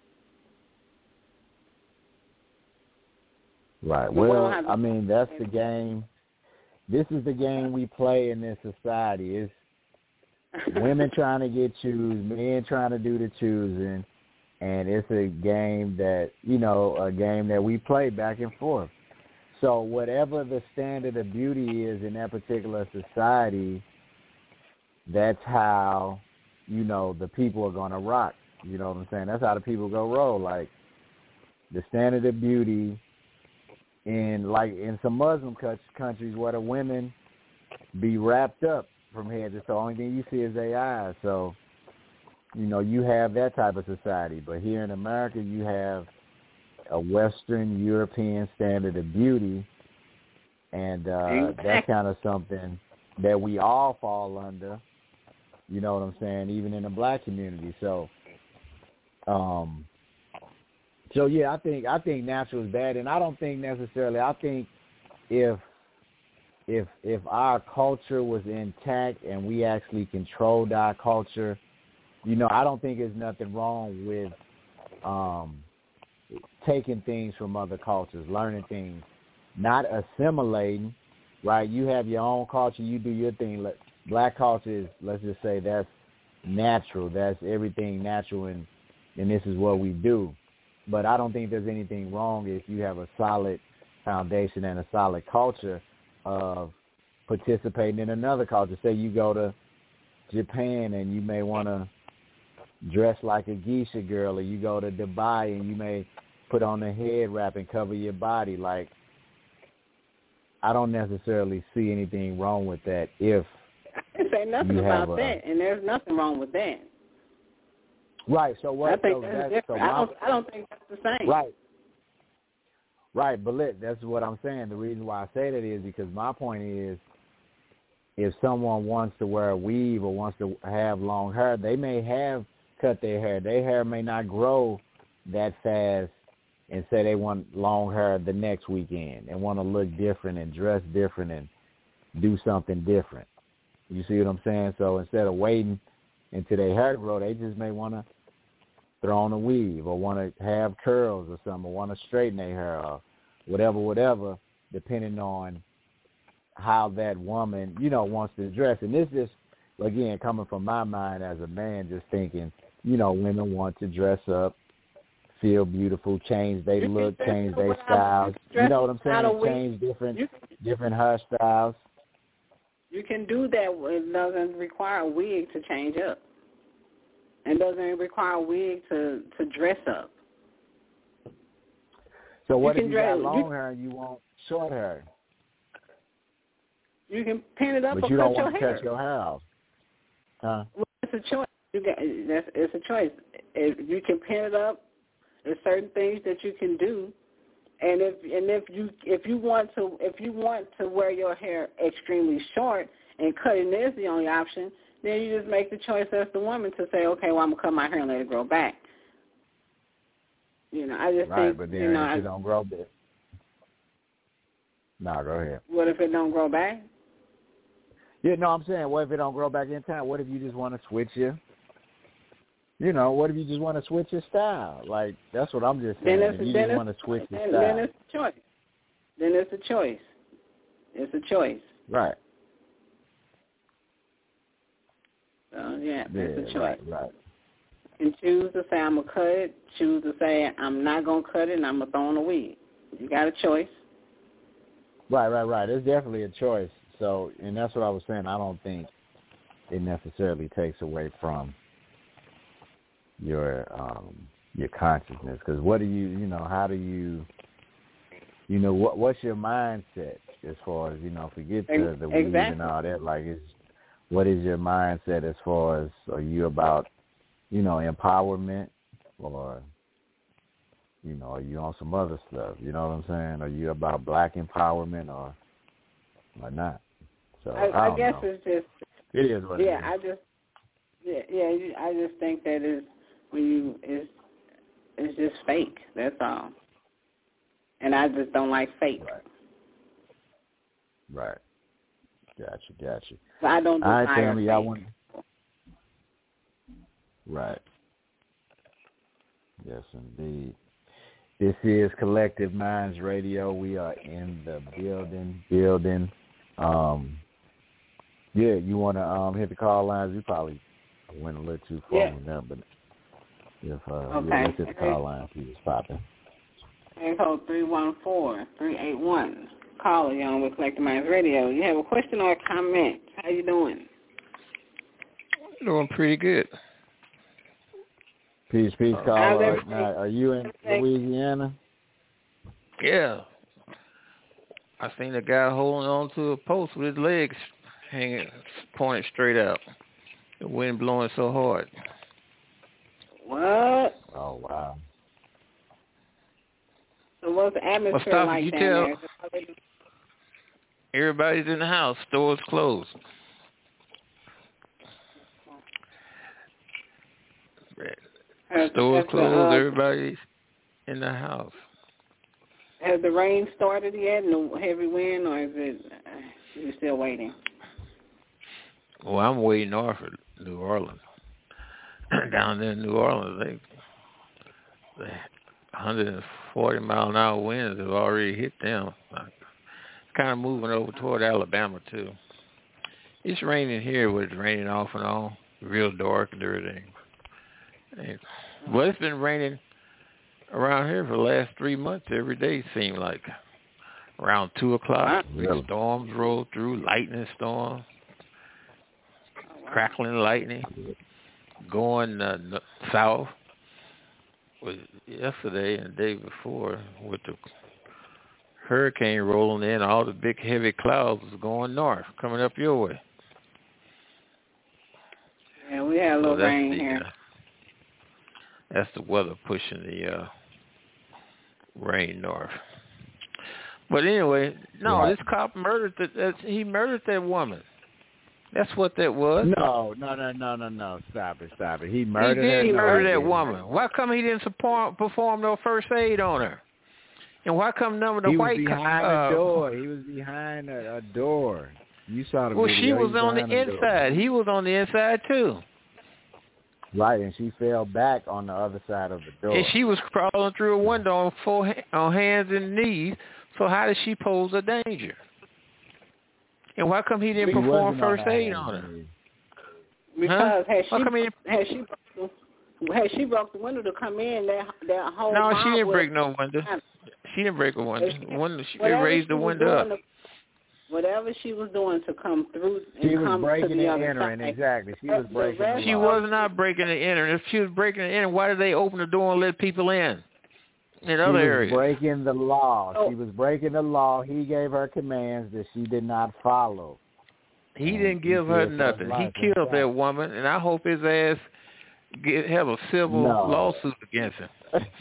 Right. So well, we'll I mean, that's the game. This is the game we play in this society. It's women trying to get choose, men trying to do the choosing, and it's a game that, you know, a game that we play back and forth. So whatever the standard of beauty is in that particular society, that's how, you know, the people are going to rock. You know what I'm saying? That's how the people go roll. Like, the standard of beauty in, like, in some Muslim countries where the women be wrapped up from head to toe. The only thing you see is their eyes. So, you know, you have that type of society. But here in America, you have a Western European standard of beauty, and uh, that's kind of something that we all fall under, you know what I'm saying, even in the black community. So, um, so yeah, I think I think natural is bad, and I don't think necessarily. I think if if if our culture was intact and we actually controlled our culture, you know, I don't think there's nothing wrong with um, taking things from other cultures, learning things, not assimilating, right? You have your own culture, you do your thing. Black culture is, let's just say, that's natural. That's everything natural, and, and this is what we do. But I don't think there's anything wrong if you have a solid foundation and a solid culture of participating in another culture. Say you go to Japan and you may want to dress like a geisha girl, or you go to Dubai and you may put on a head wrap and cover your body. Like, I don't necessarily see anything wrong with that if I didn't say nothing about a, that, and there's nothing wrong with that. Right. So what? I think so that's, that's different. so I my, don't. I don't think that's the same. Right. Right, but look, that's what I'm saying. The reason why I say that is because my point is, if someone wants to wear a weave or wants to have long hair, they may have cut their hair. Their hair may not grow that fast, and say they want long hair the next weekend and want to look different and dress different and do something different. You see what I'm saying? So instead of waiting until their hair grow, they just may want to throw on a weave or want to have curls or something, or want to straighten their hair or whatever, whatever, depending on how that woman, you know, wants to dress. And this is, again, coming from my mind as a man, just thinking, you know, women want to dress up, feel beautiful, change their look, change their styles. You know what I'm saying? Change different different hairstyles. You can do that. It doesn't require a wig to change up. It doesn't require a wig to, to dress up. So what you if you dress, got long you, hair and you want short hair? You can pin it up but or you cut don't your want hair. to cut your hair off. Huh? Well, it's a choice. You got, that's, it's a choice. If you can pin it up There's certain things that you can do, and if and if you if you want to if you want to wear your hair extremely short and cutting is the only option, then you just make the choice as the woman to say, okay, well, I'm gonna cut my hair and let it grow back. You know, I just right, think, but then you know, if I, it don't grow back. No, go ahead. What if it don't grow back? Yeah, no, I'm saying, what if it don't grow back in time? What if you just want to switch your, you know, what if you just want to switch your style? Like, that's what I'm just saying. Then it's, if you then just want to switch your then, style. Then it's a choice. Then it's a choice. It's a choice. Right. So, yeah, yeah it's a choice. Right, right. And choose to say, I'm going to cut it. Choose to say, I'm not going to cut it and I'm going to throw in a wig. You got a choice. Right, right, right. It's definitely a choice. So, and that's what I was saying. I don't think it necessarily takes away from your um, your consciousness. Because what do you, you know, how do you, you know, what what's your mindset as far as, you know, forget the, the weed exactly. and all that. Like, it's, what is your mindset as far as, are you about, you know, empowerment, or, you know, are you on some other stuff? You know what I'm saying? Are you about black empowerment or or not? So I, I, don't I guess know. it's just It is what yeah. it is. I just yeah yeah. you- I just think that is when you it's it's just fake. That's all. And I just don't like fake. Right. Right. Gotcha. Gotcha. So I don't. All right, desire family. fake. I want. Right. Yes, indeed. This is Collective Minds Radio. We are in the building. Building. Um, yeah, you want to um, hit the call lines? We probably went a little too far Yeah. with them, but if uh, Okay. yeah, let's hit the call line. See what's popping. Area code three one four, three eight one. Caller, you on with Collective Minds Radio. You have a question or a comment? How you doing? Doing pretty good. Peace, peace, Uh, caller. Now, are you in everything? Louisiana? Yeah. I seen a guy holding on to a post with his legs hanging, pointed straight out. The wind blowing so hard. What? Oh, wow. So what's the atmosphere Well, stop, like you down tell- there? Everybody's in the house. Stores closed. Has, Stores has closed. The, uh, Everybody's in the house. has the rain started yet? No heavy wind, or is it? Uh, you still waiting? Well, I'm way north of New Orleans. Down there in New Orleans, they, they one hundred forty mile an hour winds have already hit them. Kind of moving over toward Alabama too. It's raining here, but it's raining off and on, real dark and everything. And, well, it's been raining around here for the last three months. Every day it seemed like around two o'clock. Really? Storms roll through, lightning storm, crackling lightning, going uh, n- south. Was yesterday and the day before with the hurricane rolling in, all the big heavy clouds was going north, coming up your way. Yeah, we had a little so that's rain the, here. Uh, that's the weather pushing the uh, rain north. But anyway, no, Right. this cop murdered that. That he murdered that woman. That's what that was. No, no, no, no, no, no. Stop it, stop it. He murdered he did her? He No, murdered he that didn't. woman. Why come he didn't support, perform no first aid on her? And why come none of the he white was behind uh, a door. He was behind a, a door. You saw the Well, video. she was he was on the behind a door. inside. He was on the inside too. Right, and she fell back on the other side of the door. And she was crawling through a window on full on hands and knees. So how did she pose a danger? And why come he didn't He perform wasn't on first her aid hands on and her? knees. Because Huh? had Why she come he didn't- had she broke the, had she broke the window to come in, that that whole No, mob she didn't would- break no window. She didn't break a window. She- window she whatever raised the she was window up. doing to- Whatever she was doing to come through and She was come to breaking the and other entering, side. exactly. She The- was the breaking the rest She law. was not breaking and entering. If she was breaking and entering, why did they open the door and let people in? In She other was areas. breaking the law. Oh. She was breaking the law. He gave her commands that she did not follow. He And didn't he give her feared for his nothing. He life killed inside. that woman, and I hope his ass get have a civil No. lawsuit against him.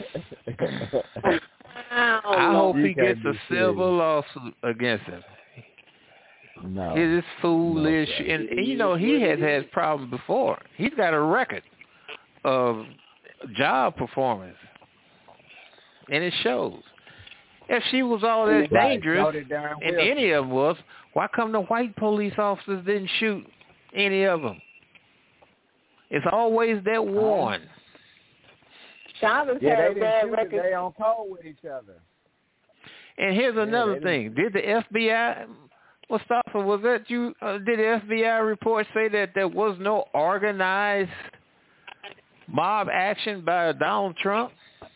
I, I hope You he gets can't a be civil lawsuit against him. No. It is foolish, No, and, and you know he has had problems before. He's got a record of job performance, and it shows. If she was all that Right. dangerous, So did Darren and Wilson. any of them was, why come the white police officers didn't shoot any of them? It's always that one. Chavez Yeah, had they a bad didn't shoot it. record. They on call with each other. And here's Yeah, another they thing: did the F B I, Mustafa, was that you? Uh, did the F B I report say that there was no organized mob action by Donald Trump?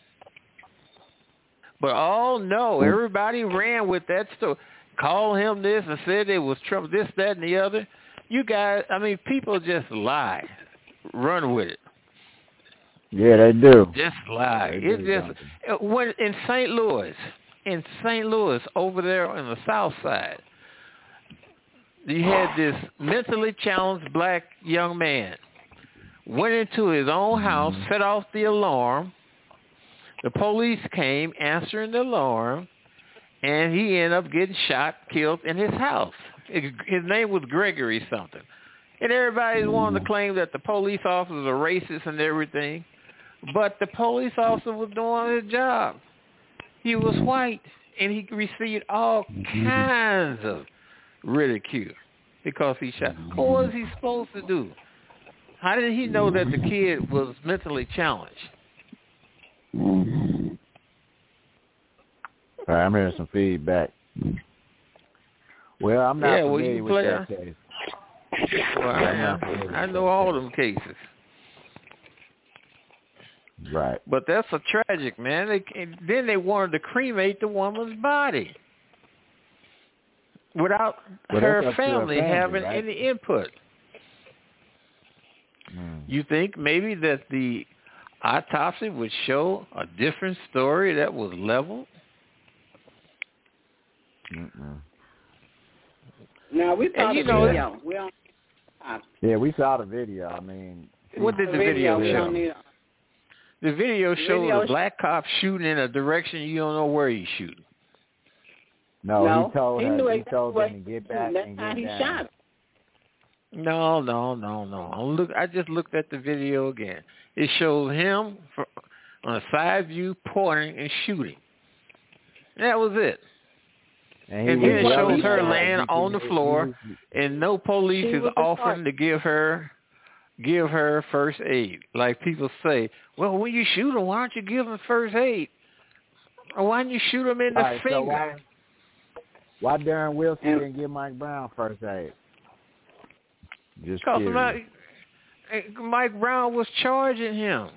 But oh no, everybody ran with that story. Called him this and said it was Trump, this, that, and the other. You guys, I mean, people just lie, run with it. Yeah, they do. Just lie. They It's do, just when in Saint Louis, in Saint Louis, over there on the South Side, you had this mentally challenged black young man went into his own house, set off the alarm. The police came, answering the alarm, and he ended up getting shot, killed in his house. His name was Gregory something. And everybody's wanting to claim that the police officers are racist and everything. But the police officer was doing his job. He was white, and he received all kinds of ridicule because he shot. What was he supposed to do? How did he know that the kid was mentally challenged? All right, I'm hearing some feedback. Well, I'm not yeah, well, familiar you with play that a, case. Well, I, am. I know all them cases. Right. But that's a tragic, man. They, then they wanted to cremate the woman's body without well, her family, family having right? any input. Mm. You think maybe that the autopsy would show a different story that was leveled? Mm-mm. No, we saw And the you know, video. We don't. Uh, Yeah, we saw the video. I mean, what did the the video, we show? don't need. The video The showed video a black cop shooting in a direction you don't know where he's shooting. no, No, he told he her. knew He exactly told what them to he get was back doing. and That's how get he down. shot him. No, no, no, no. I look. I just looked at the video again. It shows him for, on a side view pointing and shooting. That was it. And, And he then was it shows yelling her at laying He on the was- floor, he was- and no police She is was the offering to give her give her first aid. Like people say, well, when you shoot him, why don't you give him first aid? Or why don't you shoot him in the All right, so finger? why, why Darren Wilson And- didn't give Mike Brown first aid? Just Because curious. Mike, Mike Brown was charging him.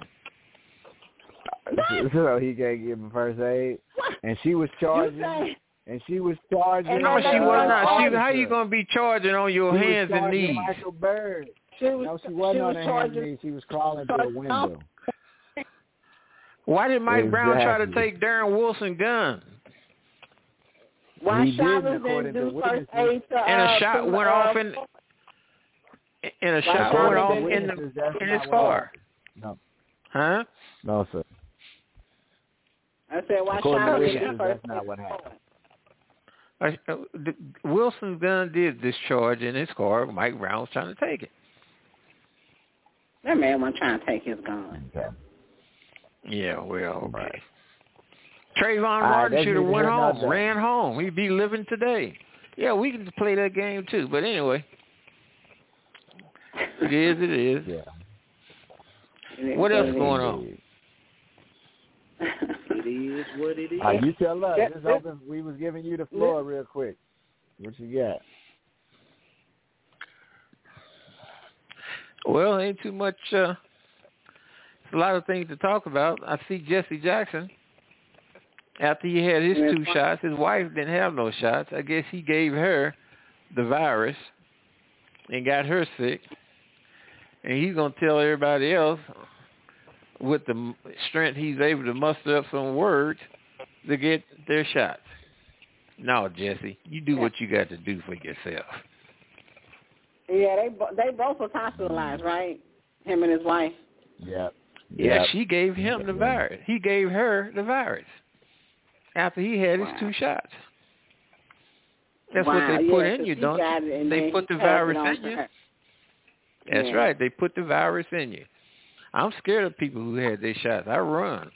So he can't give him first aid, and she was charging, say- and she was charging. And No, then she they was run not. She, officer. how you going to be charging on your She was hands and charging knees? Michael Bird. She was, No, she wasn't she on was her hands and charging. knees. She was crawling through a window. Why did Mike Brown try to Exactly. take Darren Wilson's gun? Why He did, Chavez according didn't to do first witnesses. aid to uh, And a shot to, went uh, off in, and a shot Chavez went off didn't- in the Witnesses, that's in his not what car. No, Huh? no, sir. I said, why According to Chavez witnesses, didn't do first that's not aid? what happened. Uh, uh, the- Wilson's gun did discharge in his car. Mike Brown was trying to take it. That man wasn't trying to take his gun. Okay. Yeah, well, okay. Right. Trayvon right, Martin that's should have neither went here nor home, there. ran home. He'd be living today. Yeah, we can play that game too. But anyway, it is. It is. Yeah. What else going on? It is what it is. Uh, you tell us. That- Just that- open, we was giving you the floor real quick. What you got? Well, ain't too much. Uh, a lot of things to talk about. I see Jesse Jackson. After he had his two shots, his wife didn't have no shots. I guess he gave her the virus and got her sick. And he's going to tell everybody else with the m- strength he's able to muster up some words to get their shots. No, Jesse, you do what you got to do for yourself. Yeah, they bo- they both was hospitalized, right? Him and his wife. Yep. Yeah, yep. she gave him the virus. He gave her the virus after he had his Wow. two shots. That's wow. what they put yeah, in you, she don't got you? it and They then put he the passed virus it on in to you. her. That's Yeah. right. They put the virus in you. I'm scared of people who had their shots. I run.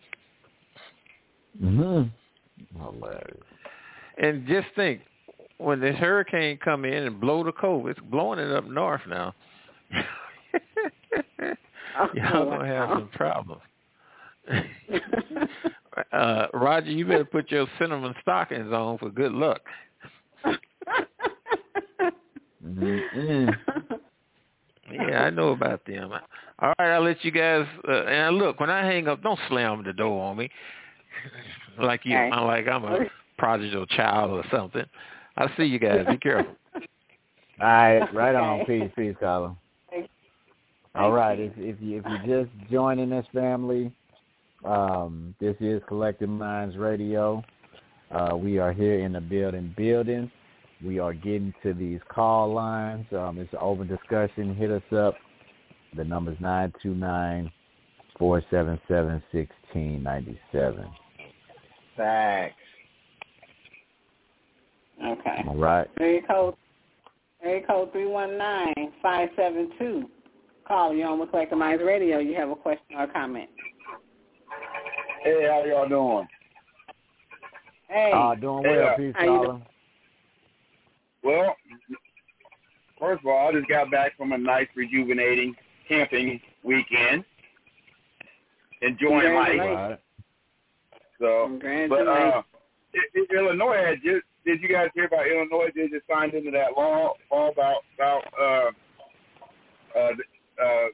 Mm-hmm. Hilarious. And just think, when this hurricane come in and blow the cold, it's blowing it up north now. Oh, Y'all wow. gonna have some problems. uh, Roger, you better put your cinnamon stockings on for good luck. Mm-hmm. Yeah, I know about them. All right, I'll let you guys. Uh, and look, when I hang up, don't slam the door on me like you. Okay. I'm like I'm a prodigal child or something. I'll see you guys. Be careful. All right, right Okay. on. Peace, peace, Colin. Thank All right, if, if you if you're just joining this family, um, this is Collective Minds Radio. Uh, we are here in the building, building. We are getting to these call lines. Um, it's an open discussion. Hit us up. The number's nine two nine, four seven seven, one six nine seven. Facts. Okay. All right. Area code, area code three one nine, five seven two. Call you on with Collective Minds Radio. You have a question or a comment. Hey, how y'all doing? Hey. Uh, doing well. Yeah. Peace, How you Colin. Well, first of all, I just got back from a nice, rejuvenating camping weekend. Enjoying life. All right. So, Congratulations. but uh, it, it, Illinois had just. Did you guys hear about Illinois? They just signed into that law, law about about uh, uh, uh,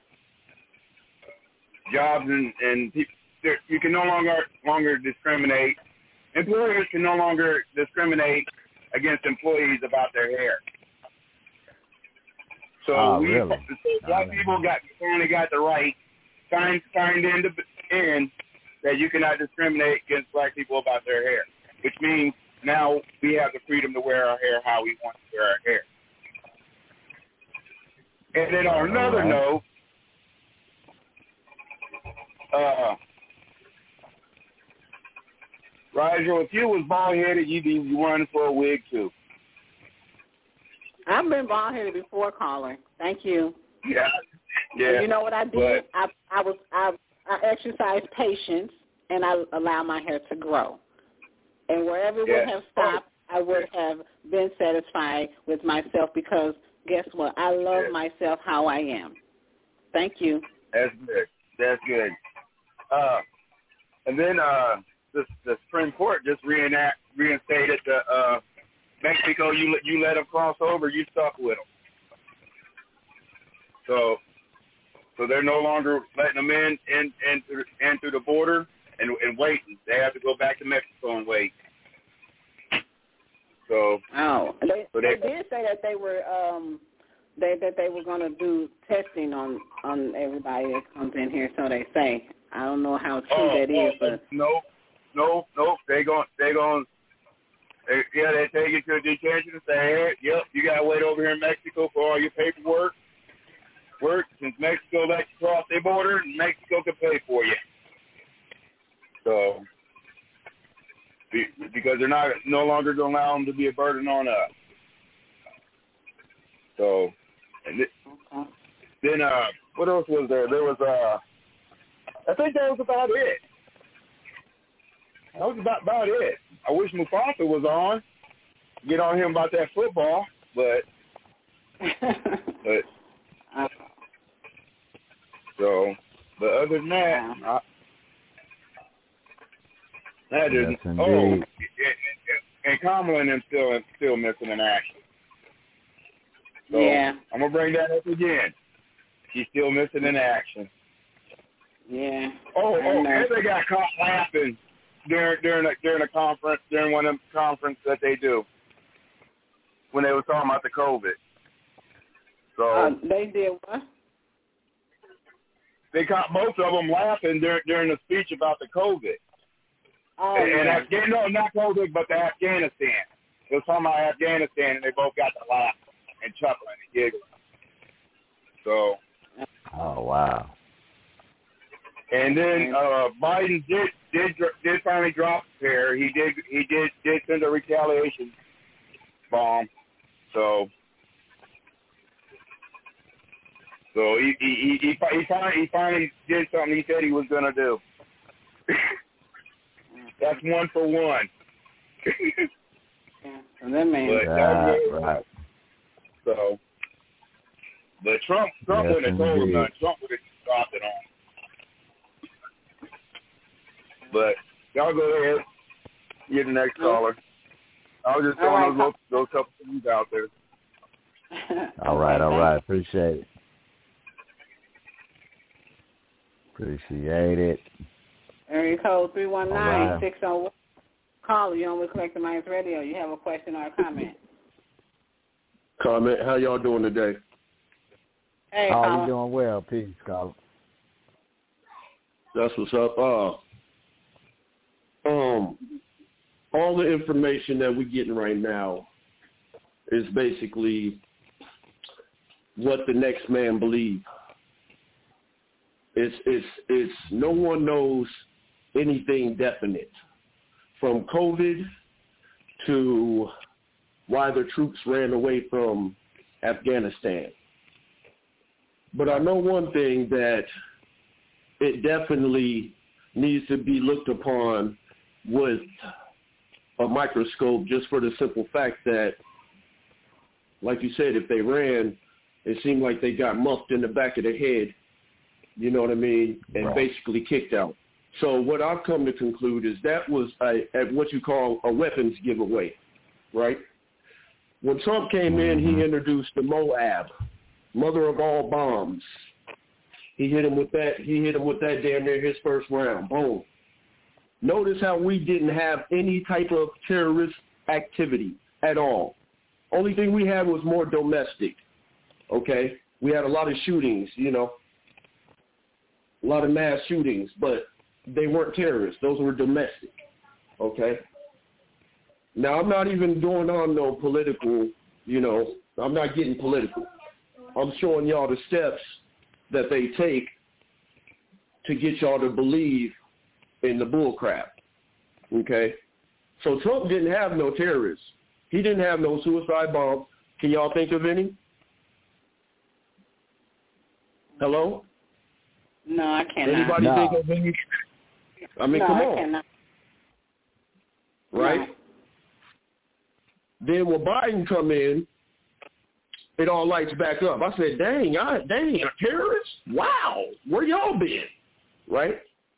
jobs and and people, you can no longer longer discriminate. Employers can no longer discriminate against employees about their hair. So Oh, we, really? so black people got finally got the right signed signed into in that you cannot discriminate against black people about their hair, which means now we have the freedom to wear our hair how we want to wear our hair. And then on another right. note, uh, Rigel, if you was bald-headed, you'd be running for a wig, too. I've been bald-headed before, caller. Thank you. Yeah. Yeah. And you know what I did? But, I I was I I exercised patience and I allowed my hair to grow. And wherever it Yeah. would have stopped, I would have been satisfied with myself because guess what? I love Yeah. myself how I am. Thank you. That's good. That's good. Uh, and then uh, the, the Supreme Court just reenact, reinstated the uh, Mexico. You you let them cross over, you stuck with them. So, so they're no longer letting them in in in through, in through the border and, and waiting. They have to go back to Mexico and wait. So, Oh, they, so they they, did say that they were um they that they were going to do testing on on everybody that comes in here. So they say. I don't know how true oh, that oh, is, but no, no, no. They going they going. They, yeah, they take you to a detention and say, hey, yep, you got to wait over here in Mexico for all your paperwork. Work since Mexico let you cross their border, and Mexico can pay for you. So, be, because they're not no longer going to allow them to be a burden on us. So, and th- okay. then uh, what else was there? There was uh, I think that was about it. That was about about it. I wish Mufasa was on. Get on him about that football, but but. uh, So, but other than that, I, that Yes, is indeed. oh, and, and Kamala and them still still missing in action. So yeah, I'm gonna bring that up again. She's still missing in action. yeah. Oh, I oh, know. and they got caught laughing during during a, during a conference during one of them conference that they do when they were talking about the COVID. So Uh, they did what? they caught both of them laughing during during the speech about the COVID. Oh, and and yeah. Afghan, no, not COVID, but the Afghanistan. They were talking about Afghanistan, and they both got to laugh and chuckling and giggling. So, Oh, wow. And then uh, Biden did did did finally drop the pair. He did he did did send a retaliation bomb. So so he he he, he, he finally he finally did something he said he was gonna do. That's one for one. And that man, but, right, right. So, but Trump Trump yes, wouldn't have told him nothing. Trump would have stopped it on. But y'all go ahead. Get the next caller. I was just throwing those, those couple things out there. all right, all right. Appreciate it. Appreciate it. Area code three one nine, six oh one. Caller, you on with Collective Minds Radio. You have a question or a comment? Comment. How y'all doing today? Hey, oh, caller. we doing well. Peace, caller. That's what's up. Uh, um, all the information that we're getting right now is basically what the next man believes. It's it's it's no one knows anything definite, from COVID to why the troops ran away from Afghanistan. But I know one thing, that it definitely needs to be looked upon with a microscope, just for the simple fact that, like you said, if they ran, it seemed like they got muffed in the back of the head, you know what I mean, and right. basically kicked out. So what I've come to conclude is that was a, a, what you call a weapons giveaway, right? When Trump came in, he introduced the Moab, mother of all bombs. He hit him with that. He hit him with that damn near his first round. Boom. Notice how we didn't have any type of terrorist activity at all. Only thing we had was more domestic. Okay, we had a lot of shootings, you know, a lot of mass shootings, but they weren't terrorists. Those were domestic. Okay. Now, I'm not even going on no political, you know, I'm not getting political. I'm showing y'all the steps that they take to get y'all to believe in the bull crap. Okay? So Trump didn't have no terrorists. He didn't have no suicide bombs. Can y'all think of any? Hello? No, I cannot. Anybody no. think of any? I mean, no, come I on. Cannot. Right? No. Then when Biden come in, it all lights back up. I said, dang, I, dang, a terrorist? Wow, where y'all been? Right?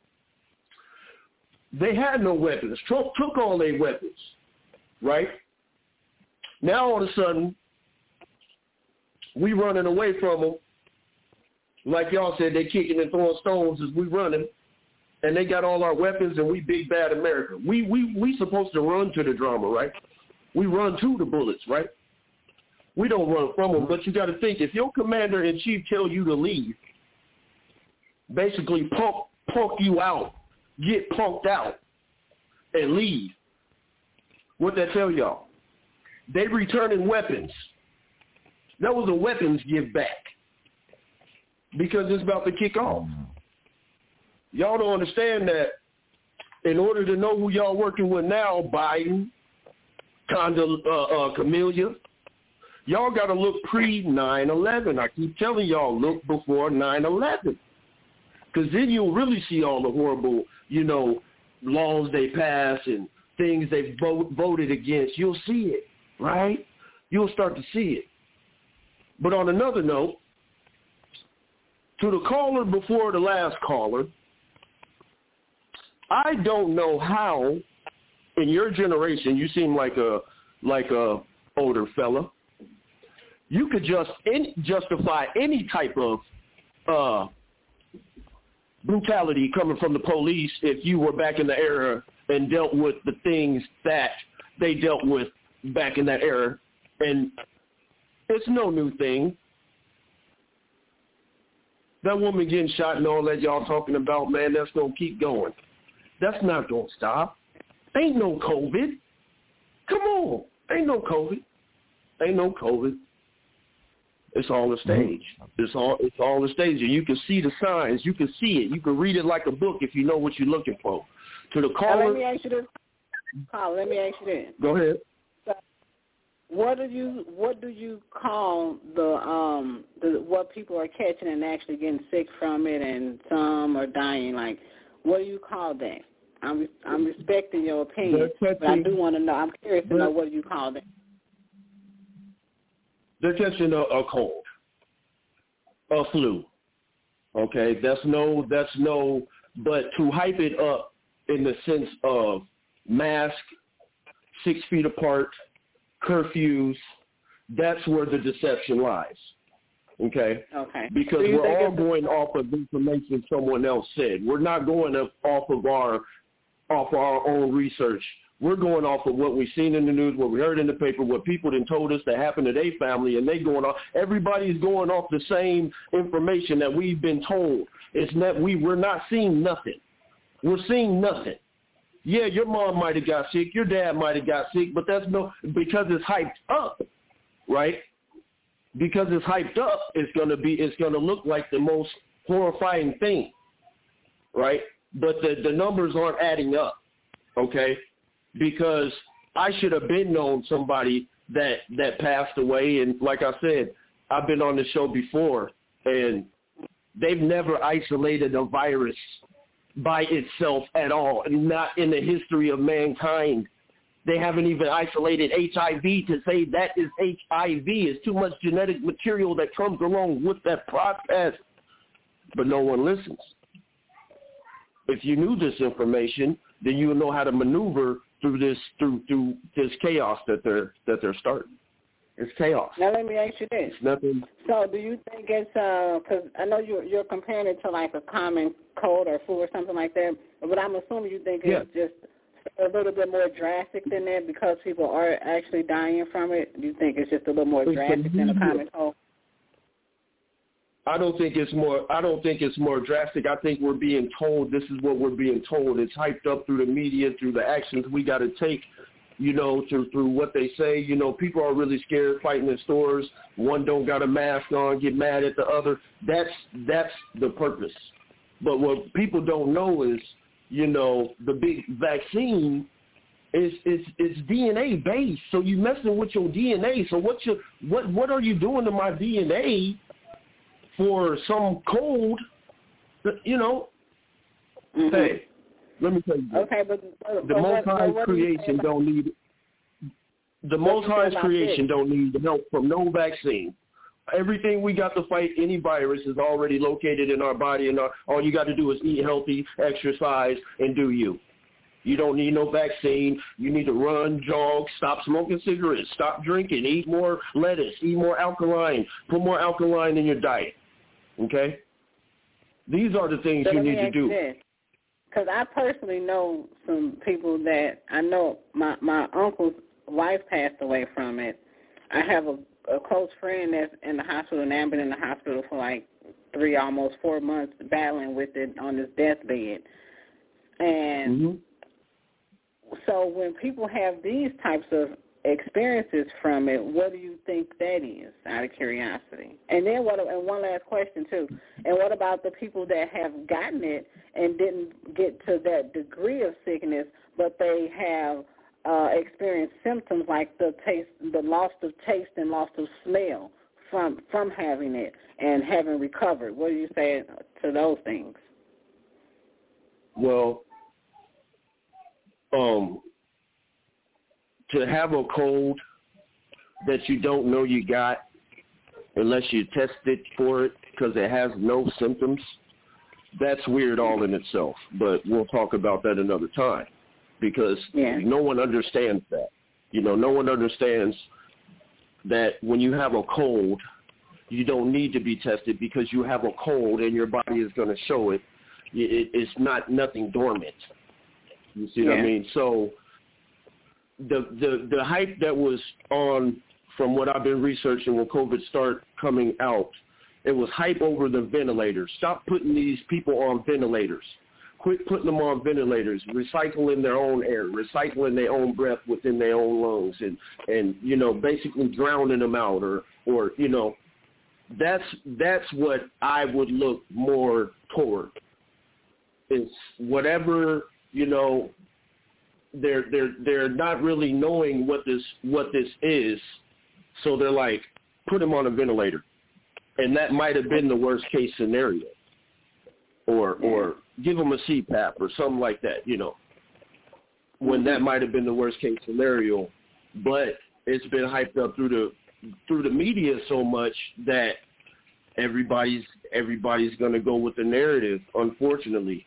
They had no weapons. Trump took all their weapons. Right? Now all of a sudden, we running away from them. Like y'all said, they kicking and throwing stones as we running. And they got all our weapons, and we big bad America. We we we supposed to run to the drama, right? We run to the bullets, right? We don't run from them. But you got to think, if your commander-in-chief tell you to leave, basically punk, punk you out, get punked out, and leave, what'd that tell y'all? They returning weapons. That was a weapons give back, because it's about to kick off. Y'all don't understand that in order to know who y'all working with now, Biden, Conda, uh, uh, Camellia, y'all got to look pre nine eleven. I keep telling y'all, look before nine eleven. Because then you'll really see all the horrible, you know, laws they pass and things they vote, voted against. You'll see it, right? You'll start to see it. But on another note, to the caller before the last caller, I don't know how, in your generation, you seem like a like a older fella, you could just in, justify any type of uh, brutality coming from the police if you were back in the era and dealt with the things that they dealt with back in that era. And it's no new thing. That woman getting shot and all that y'all talking about, man, that's going to keep going. That's not going to stop. Ain't no COVID. Come on. Ain't no COVID. Ain't no COVID. It's all a stage. It's all it's all a stage, and you can see the signs. You can see it. You can read it like a book if you know what you're looking for. To the caller, now, let me ask you this. Paul, let me ask you this. Go ahead. So, what do you what do you call the um the what people are catching and actually getting sick from it, and some are dying? Like, what do you call that? I'm I'm respecting your opinion, but I do want to know. I'm curious to know, what do you call that? They're catching a, a cold, a flu. Okay, that's no, that's no, but to hype it up in the sense of mask, six feet apart, curfews, that's where the deception lies. Okay? Okay. Because so we're all going off of information someone else said. We're not going off of our off our own research. We're going off of what we've seen in the news, what we heard in the paper, what people then told us that happened to their family, and they going off. Everybody's going off the same information that we've been told. It's not we we're not seeing nothing. We're seeing nothing. Yeah, your mom might have got sick, your dad might have got sick, but that's no because it's hyped up, right? Because it's hyped up, it's gonna be it's gonna look like the most horrifying thing, right? But the the numbers aren't adding up, okay? Because I should have been known somebody that, that passed away. And like I said, I've been on the show before, and they've never isolated a virus by itself at all, and not in the history of mankind. They haven't even isolated H I V to say that is H I V. It's too much genetic material that comes along with that process. But no one listens. If you knew this information, then you would know how to maneuver through this through through this chaos that they're that they're starting. It's chaos. Now let me ask you this. It's nothing. So do you think it's because uh, I know you're you're comparing it to like a common cold or flu or something like that, but I'm assuming you think it's yeah. just a little bit more drastic than that because people are actually dying from it. Do you think it's just a little more it's drastic than a common cold? I don't think it's more. I don't think it's more drastic. I think we're being told this is what we're being told. It's hyped up through the media, through the actions we got to take. You know, through through what they say. You know, people are really scared fighting in stores. One don't got a mask on, get mad at the other. That's that's the purpose. But what people don't know is, you know, the big vaccine is is it's D N A based. So you messing with your D N A. So what you what what are you doing to my D N A? For some cold, you know, mm-hmm. hey, let me tell you. Okay, but, but the but Most what, High what creation do don't need the Most High's creation don't need help from no vaccine. Everything we got to fight any virus is already located in our body, and our, all you got to do is eat healthy, exercise, and do you. You don't need no vaccine. You need to run, jog, stop smoking cigarettes, stop drinking, eat more lettuce, eat more alkaline, put more alkaline in your diet. Okay? These are the things so you need to do. Because I personally know some people that I know my, my uncle's wife passed away from it. I have a, a close friend that's in the hospital, and I've been in the hospital for like three, almost four months battling with it on his deathbed. And mm-hmm. so when people have these types of experiences from it, what do you think that is, out of curiosity? And then what? And one last question, too. And what about the people that have gotten it and didn't get to that degree of sickness, but they have uh, experienced symptoms like the taste, the loss of taste and loss of smell from from having it and having recovered? What do you say to those things? Well, um. to have a cold that you don't know you got unless you test it for it because it has no symptoms, that's weird all in itself. But we'll talk about that another time because yeah. no one understands that. You know, no one understands that when you have a cold, you don't need to be tested because you have a cold and your body is going to show it. it. It's not nothing dormant. You see yeah. what I mean? So the, the the hype that was on from what I've been researching when COVID started coming out, it was hype over the ventilators. Stop putting these people on ventilators. Quit putting them on ventilators, recycling their own air, recycling their own breath within their own lungs, and, and you know, basically drowning them out or, or, you know, that's that's what I would look more toward. Is whatever, you know, they're they're they're not really knowing what this what this is, so they're like, put him on a ventilator, and that might have been the worst case scenario, or or give him a C PAP or something like that, you know, when that might have been the worst case scenario, but it's been hyped up through the through the media so much that everybody's everybody's gonna go with the narrative, unfortunately.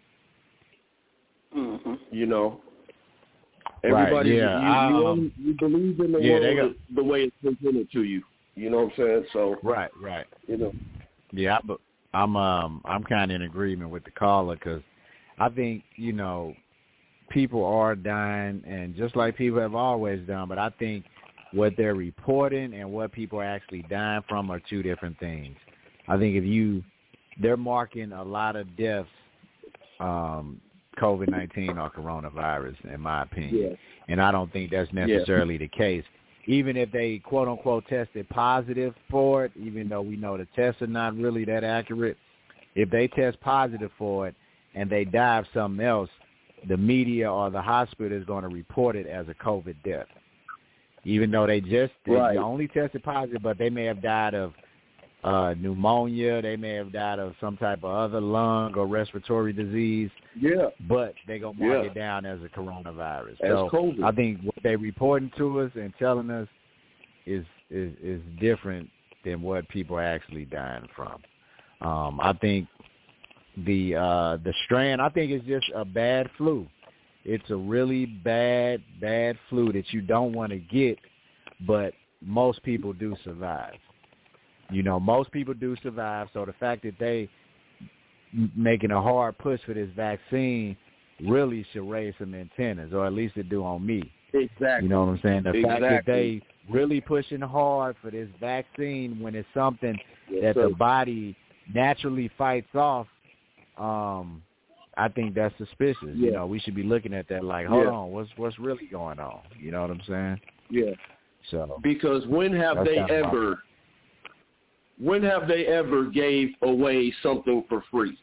Mm-hmm. You know, everybody, right, yeah. you, you, um, you believe in the yeah, world got, the way it's presented to you. You know what I'm saying? So right, right. You know, yeah, but I'm um I'm kind of in agreement with the caller because I think you know people are dying, and just like people have always done. But I think what they're reporting and what people are actually dying from are two different things. I think if you they're marking a lot of deaths. Um, COVID nineteen or coronavirus, in my opinion. Yeah. And I don't think that's necessarily yeah. the case. Even if they, quote-unquote, tested positive for it, even though we know the tests are not really that accurate, if they test positive for it and they die of something else, the media or the hospital is going to report it as a COVID death. Even though they just right. they only tested positive, but they may have died of uh, pneumonia, they may have died of some type of other lung or respiratory disease. Yeah. But they're going to mark yeah. it down as a coronavirus. As so COVID. I think what they're reporting to us and telling us is, is is different than what people are actually dying from. Um, I think the uh, the strain, I think it's just a bad flu. It's a really bad, bad flu that you don't want to get, but most people do survive. You know, most people do survive, so the fact that they making a hard push for this vaccine really should raise some antennas, or at least it do on me. Exactly. You know what I'm saying? The exactly. fact that they really pushing hard for this vaccine when it's something yes, that sir. the body naturally fights off, um, I think that's suspicious. Yeah. You know, we should be looking at that like, hold yeah. on, what's what's really going on? You know what I'm saying? Yeah. So because when have they ever when have they ever gave away something for free?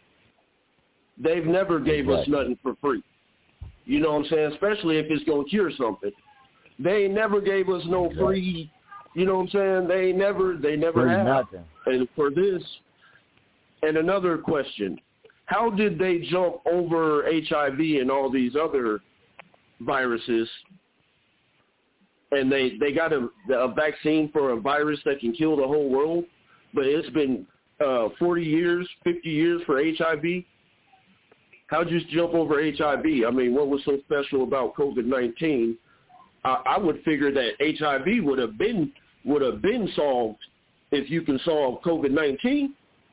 They've never gave exactly. us nothing for free. You know what I'm saying? Especially if it's going to cure something. They never gave us no exactly. free, you know what I'm saying? They never, they never free have. Nothing. And for this, and another question, how did they jump over H I V and all these other viruses, and they, they got a, a vaccine for a virus that can kill the whole world, but it's been uh, forty years, fifty years for H I V? How'd you jump over H I V? I mean, what was so special about COVID nineteen? I, I would figure that H I V would have been would have been solved if you can solve COVID nineteen.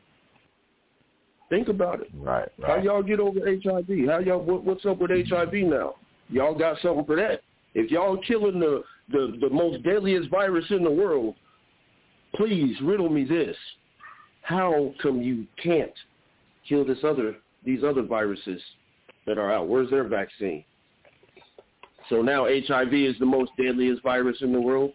Think about it. Right, right. How y'all get over H I V? How y'all? What, what's up with H I V now? Y'all got something for that? If y'all killing the, the, the most deadliest virus in the world, please riddle me this: how come you can't kill this other these other viruses that are out? Where's their vaccine? So now H I V is the most deadliest virus in the world?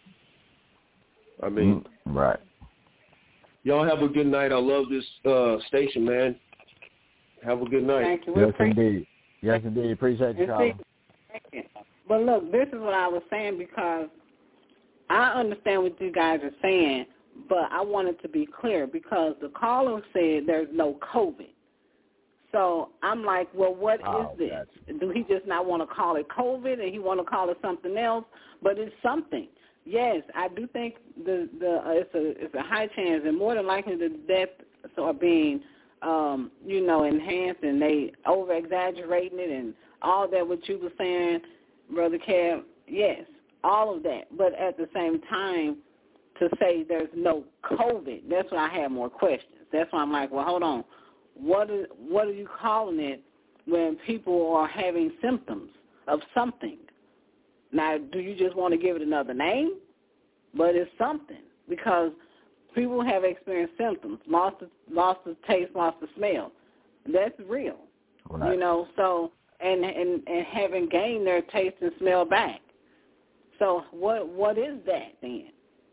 I mean, mm, right. Y'all have a good night. I love this uh, station, man. Have a good night. Thank you. Yes, indeed. Yes, indeed. Appreciate you, Colin. Thank you. But look, this is what I was saying because I understand what you guys are saying, but I wanted to be clear because the caller said there's no COVID. So I'm like, well, what oh, is this? Gotcha. Do he just not want to call it COVID and he want to call it something else? But it's something. Yes, I do think the the uh, it's a it's a high chance, and more than likely the deaths are being um, you know enhanced, and they over exaggerating it, and all that what you were saying, Brother Kev. Yes, all of that. But at the same time, to say there's no COVID, that's why I have more questions. That's why I'm like, well, hold on. What is, what are you calling it when people are having symptoms of something? Now, do you just want to give it another name? But it's something because people have experienced symptoms, lost of, lost of taste, lost of smell. That's real, right. You know. So and, and and having gained their taste and smell back. So what what is that then?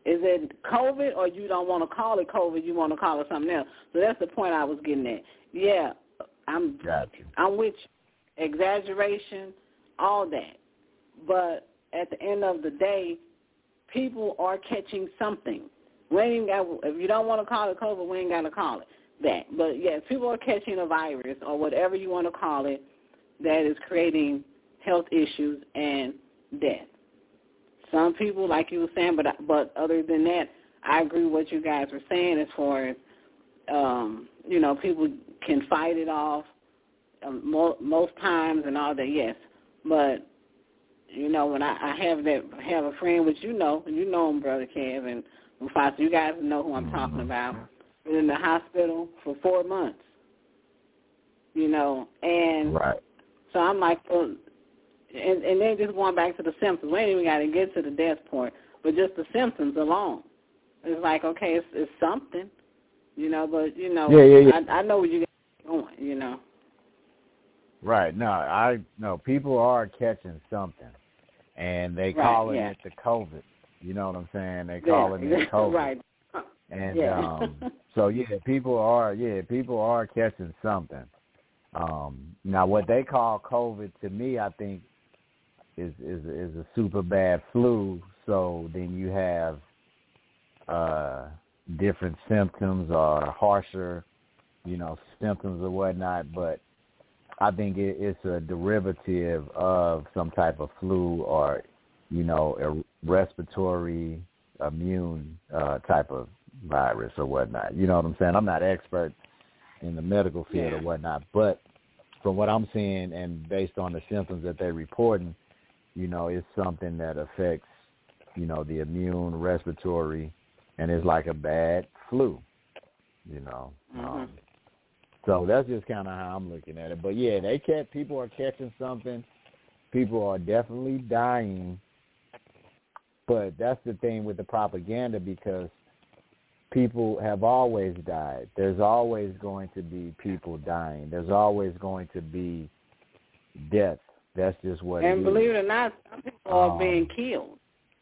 Is it COVID, or you don't want to call it COVID, you want to call it something else? So that's the point I was getting at. Yeah, I'm gotcha. I'm with you. Exaggeration, all that. But at the end of the day, people are catching something. We ain't even got, if you don't want to call it COVID, we ain't got to call it that. But, yes, people are catching a virus or whatever you want to call it that is creating health issues and death. Some people, like you were saying, but but other than that, I agree with what you guys were saying as far as, um, you know, people can fight it off um, mo- most times and all that, yes. But, you know, when I, I have that have a friend, which you know, you know him, Brother Kev, and Mufasa, you guys know who I'm mm-hmm. talking about, been in the hospital for four months, you know, and right. so I'm like, well, And, and then just going back to the symptoms. We ain't even got to get to the death part, but just the symptoms alone. It's like, okay, it's, it's something, you know, but, you know, yeah, yeah, yeah. I, I know where you guys are going, you know. Right. No, I no, people are catching something, and they right, calling yeah. it the COVID. You know what I'm saying? They calling yeah, it COVID. Right. And yeah. um, so, yeah, people are, yeah, people are catching something. Um, now, what they call COVID, to me, I think, is is is a super bad flu. So then you have uh, different symptoms or harsher, you know, symptoms or whatnot. But I think it, it's a derivative of some type of flu or, you know, a respiratory immune uh, type of virus or whatnot. You know what I'm saying? I'm not an expert in the medical field yeah. or whatnot, but from what I'm seeing and based on the symptoms that they're reporting, you know, it's something that affects, you know, the immune, respiratory, and it's like a bad flu, you know. Mm-hmm. Um, so that's just kind of how I'm looking at it. But, yeah, they kept, people are catching something. People are definitely dying. But that's the thing with the propaganda, because people have always died. There's always going to be people dying. There's always going to be death. That's just what and it is. And believe it or not, some people um, are being killed.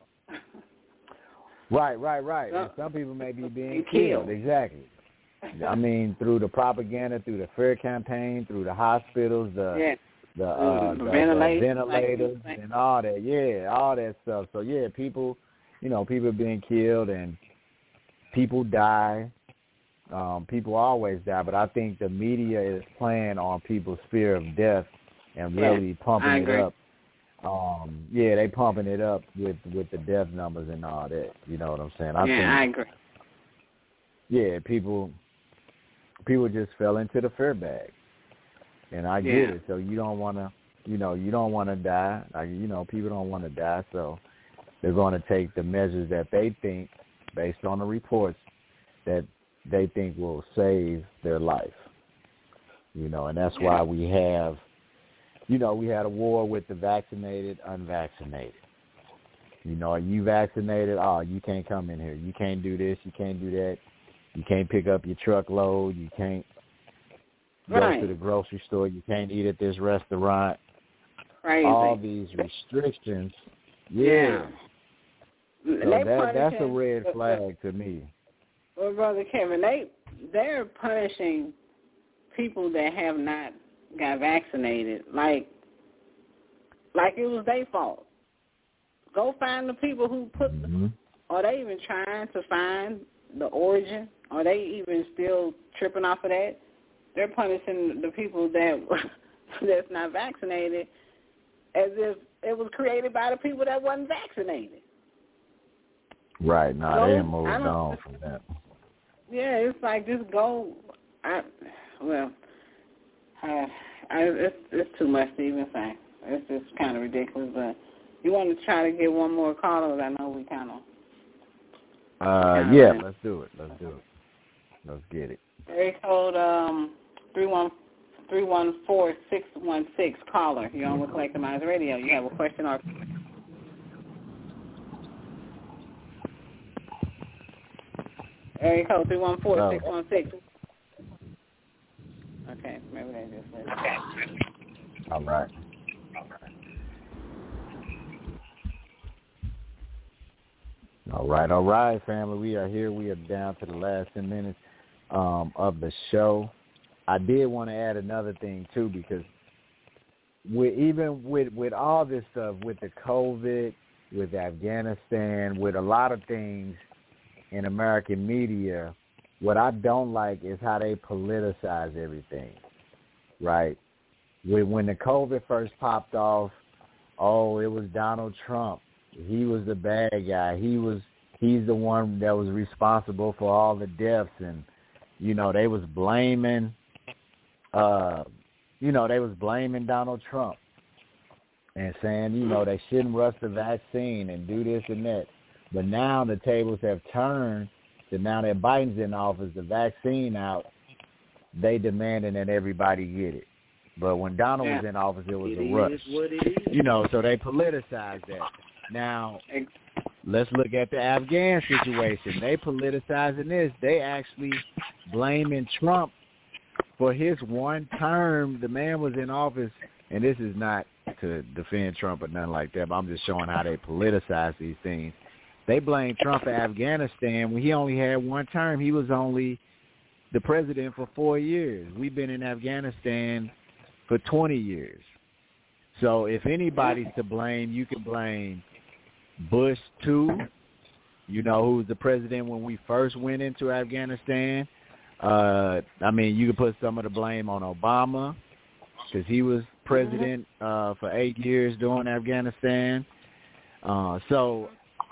Right, right, right. Some, and some people may be being being killed. killed. Exactly. I mean, through the propaganda, through the fear campaign, through the hospitals, the yeah. the, uh, the, the, ventilators, the ventilators like and all that. Yeah, all that stuff. So, yeah, people, you know, people being killed and people die. Um, people always die, but I think the media is playing on people's fear of death and really yeah, pumping I it agree. up. Um, yeah, they pumping it up with, with the death numbers and all that. You know what I'm saying? I yeah, think, I agree. Yeah, people people just fell into the fear bag, and I yeah. get it. So you don't want to, you know, you don't want to die. Like, you know, people don't want to die, so they're going to take the measures that they think, based on the reports, that they think will save their life. You know, and that's yeah. why we have, you know, we had a war with the vaccinated, unvaccinated. You know, are you vaccinated? Oh, you can't come in here. You can't do this. You can't do that. You can't pick up your truckload. You can't right. go to the grocery store. You can't eat at this restaurant. Crazy. All these restrictions. Yeah. yeah. So that, that's a red flag but, to me. Well, Brother Kevin, they, they're punishing people that have not got vaccinated like like it was their fault. Go find the people who put mm-hmm. Are they even trying to find the origin? Are they even still tripping off of that? They're punishing the people that that's not vaccinated as if it was created by the people that wasn't vaccinated. Right. No, so, they ain't moved on from that. Yeah, it's like just go. I well, I, I, it's it's too much to even say. It's just kind of ridiculous. But you want to try to get one more caller? I know we kind of. Uh, yeah, let's do it. Let's do it. Let's get it. Area code um three one three one four six one six. Caller, you're on with Collective Minds Radio. You have a question or? Area code three one four six one six. Okay, maybe they just said. Okay. All right. All right, all right, family. We are here. We are down to the last ten minutes um, of the show. I did want to add another thing, too, because with, even with, with all this stuff, with the COVID, with Afghanistan, with a lot of things in American media, what I don't like is how they politicize everything, right? When the COVID first popped off, oh, it was Donald Trump. He was the bad guy. He was he's the one that was responsible for all the deaths, and you know they was blaming, uh, you know they was blaming Donald Trump and saying you know they shouldn't rush the vaccine and do this and that. But now the tables have turned. That now that Biden's in office, the vaccine out, they demanding that everybody get it. But when Donald yeah. was in office, it was it a rush. What it is. You know, so they politicized that. Now, let's look at the Afghan situation. They politicizing this. They actually blaming Trump for his one term. The man was in office, and this is not to defend Trump or nothing like that, but I'm just showing how they politicize these things. They blame Trump for Afghanistan when he only had one term. He was only the president for four years. We've been in Afghanistan for twenty years. So if anybody's to blame, you can blame Bush too, you know, who was the president when we first went into Afghanistan. Uh, I mean, you could put some of the blame on Obama because he was president uh, for eight years during Afghanistan. Uh, so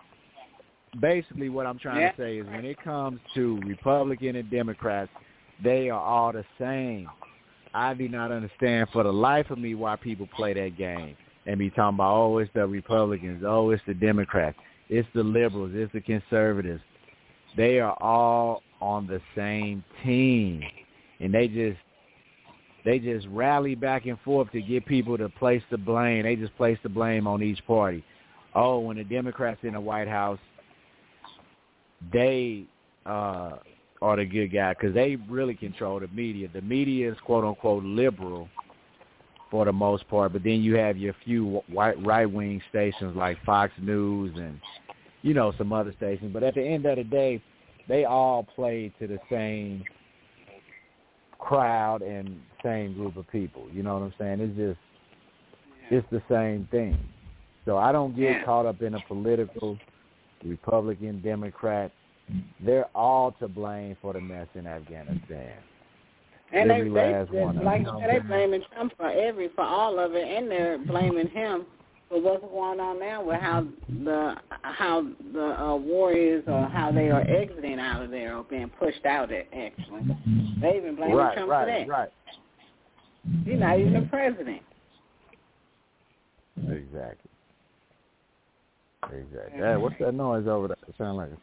basically what I'm trying yeah. to say is when it comes to Republican and Democrats, they are all the same. I do not understand for the life of me why people play that game and be talking about, oh, it's the Republicans, oh, it's the Democrats, it's the liberals, it's the conservatives. They are all on the same team, and they just they just rally back and forth to get people to place the blame. They just place the blame on each party. Oh, when the Democrats in the White House, they uh, are the good guy because they really control the media. The media is quote-unquote liberal for the most part, but then you have your few white right-wing stations like Fox News and, you know, some other stations. But at the end of the day, they all play to the same crowd and same group of people. You know what I'm saying? It's just, it's the same thing. So I don't get caught up in a political Republican, Democrat. They're all to blame for the mess in Afghanistan. And Every they, last they, one like of them. they're blaming Trump for every, for all of it, and they're blaming him for what's going on now with how the how the uh, war is, or how they are exiting out of there or being pushed out. Actually, they even blaming right, Trump right, for that. Right. He's not even the president. Exactly. Exactly. Hey, what's that noise over there? It sound like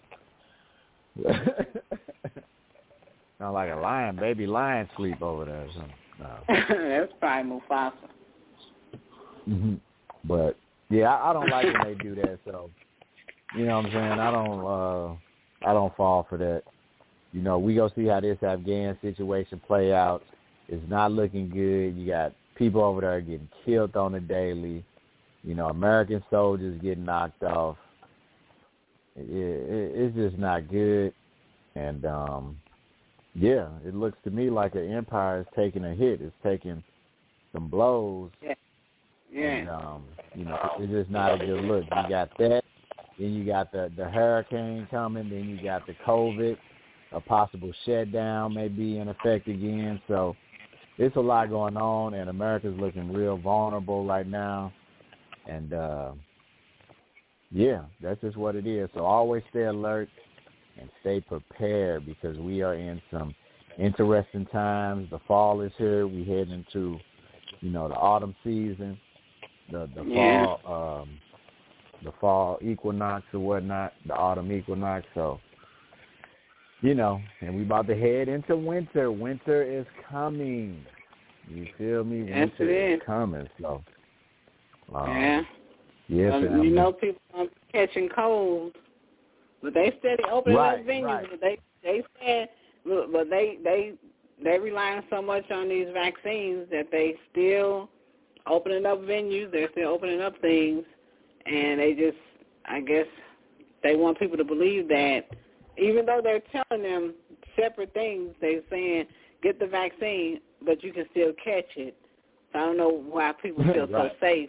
a sound like a lion, baby lion sleep over there or something. No. That's probably Mufasa. Mm-hmm. But yeah, I, I don't like when they do that. So you know what I'm saying? I don't. Uh, I don't fall for that. You know, we go see how this Afghan situation play out. It's not looking good. You got people over there getting killed on the daily. You know, American soldiers getting knocked off. It, it, it's just not good. And, um, yeah, it looks to me like an empire is taking a hit. It's taking some blows. Yeah. Yeah. And, um, you know, it's just not a good look. You got that. Then you got the, the hurricane coming. Then you got the COVID. A possible shutdown may be in effect again. So it's a lot going on, and America's looking real vulnerable right now. And, uh, yeah, that's just what it is. So always stay alert and stay prepared because we are in some interesting times. The fall is here. We head into, you know, the autumn season, the, the yeah. fall um, the fall equinox or whatnot, the autumn equinox. So, you know, and we about to head into winter. Winter is coming. You feel me? Yes, winter it is. is coming. So, um, yeah. Yes, um, you know, people are catching cold, but they steady opening right, up venues. Right. But they they said, but they they they relying so much on these vaccines that they still opening up venues. They're still opening up things, and they just, I guess, they want people to believe that even though they're telling them separate things, they're saying get the vaccine, but you can still catch it. So I don't know why people feel right. so safe.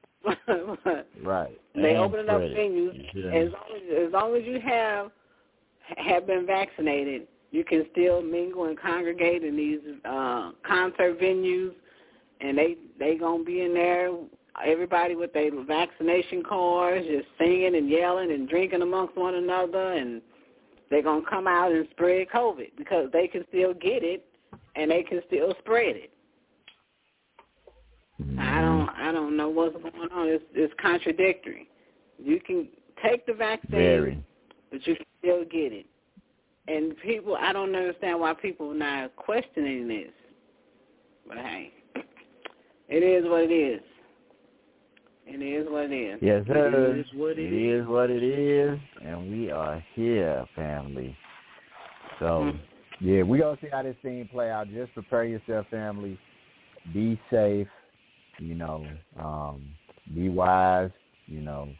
Right. They and opening up venues. Yeah. As long as, as long as you have have been vaccinated, you can still mingle and congregate in these uh, concert venues, and they they gonna be in there. Everybody with their vaccination cards, just singing and yelling and drinking amongst one another, and they're gonna come out and spread COVID because they can still get it and they can still spread it. Mm-hmm. I don't I don't know what's going on. It's, it's contradictory. You can take the vaccine, Very. but you can still get it. And people, I don't understand why people are not questioning this. But hey, it is what it is. It is what it is. Yes, sir. It is what it, it is. is what it is, and we are here, family. So, mm-hmm. yeah, we're going to see how this thing play out. Just prepare yourself, family. Be safe, you know. Um, be wise, you know.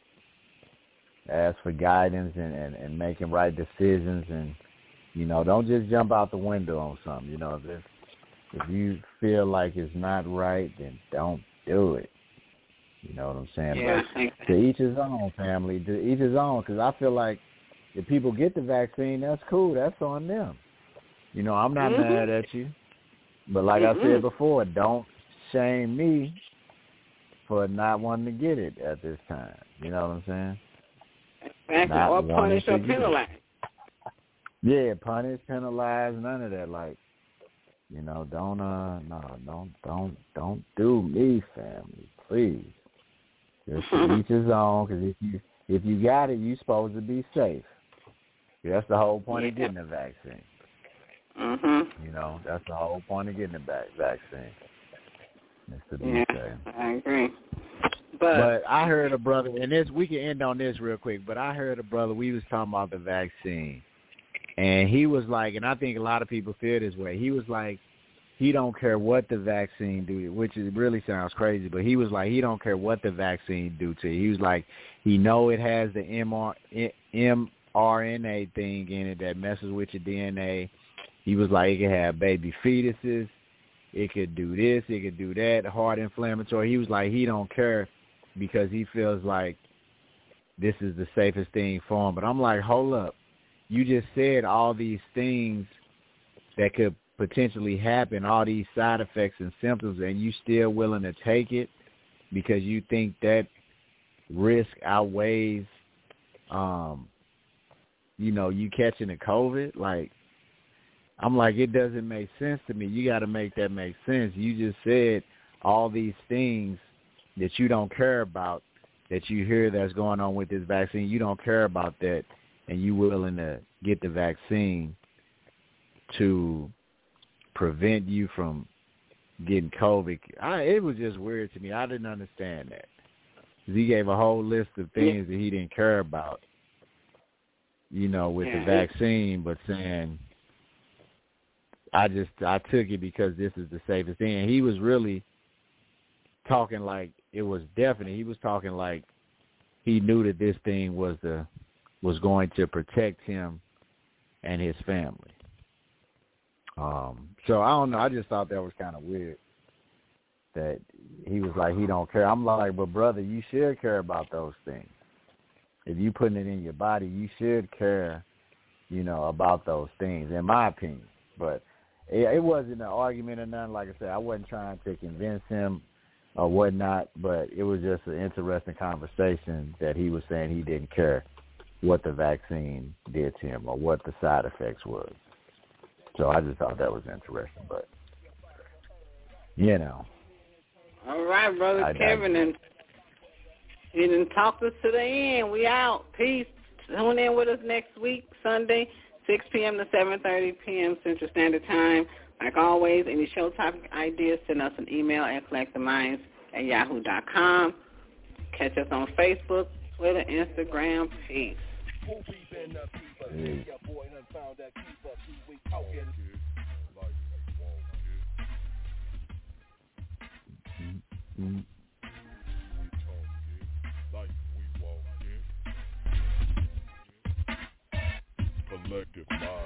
Ask for guidance and, and, and making right decisions. And, you know, don't just jump out the window on something. You know, if, if you feel like it's not right, then don't do it. You know what I'm saying? Yeah, but to each his own, family. To each his own, because I feel like if people get the vaccine, that's cool. That's on them. You know, I'm not mm-hmm. mad at you. But like mm-hmm. I said before, don't shame me for not wanting to get it at this time. You know what I'm saying? Exactly. Or punish or penalize. Yeah, punish, penalize, none of that. Like, you know, don't uh, no, don't, don't, don't do me, family, please. Just to each his own, because if you if you got it, you're supposed to be safe. That's the whole point yeah. of getting the vaccine. Mm-hmm. You know, that's the whole point of getting the back vaccine. Is to be yeah, safe. I agree. But, but I heard a brother, and this we can end on this real quick. But I heard a brother. We was talking about the vaccine, and he was like, and I think a lot of people feel this way. He was like, he don't care what the vaccine do, which is, really sounds crazy, but he was like, he don't care what the vaccine do to you. He was like, he know it has the M R N A thing in it that messes with your D N A. He was like, it could have baby fetuses. It could do this. It could do that. Heart inflammatory. He was like, he don't care because he feels like this is the safest thing for him. But I'm like, hold up. You just said all these things that could potentially happen, all these side effects and symptoms, and you still willing to take it because you think that risk outweighs, um, you know, you catching the COVID? Like, I'm like, it doesn't make sense to me. You got to make that make sense. You just said all these things that you don't care about, that you hear that's going on with this vaccine. You don't care about that, and you willing to get the vaccine to prevent you from getting COVID. I, it was just weird to me. I didn't understand that. He gave a whole list of things that he didn't care about, you know, with the vaccine, but saying, I just, I took it because this is the safest thing. And he was really talking like it was definite. He was talking like he knew that this thing was the, was going to protect him and his family. Um, so I don't know. I just thought that was kind of weird that he was like, he don't care. I'm like, but brother, you should care about those things. If you putting it in your body, you should care, you know, about those things, in my opinion. But it, it wasn't an argument or nothing. Like I said, I wasn't trying to convince him or whatnot, but it was just an interesting conversation that he was saying he didn't care what the vaccine did to him or what the side effects was. So I just thought that was interesting, but, you know. All right, Brother I, Kevin, I, and you done talked us to the end. We out. Peace. Tune in with us next week, Sunday, six p.m. to seven thirty p.m. Central Standard Time. Like always, any show topic ideas, send us an email at collecttheminds at yahoo dot com. Catch us on Facebook, Twitter, Instagram. Peace. Mm. Mm-hmm. collective mind.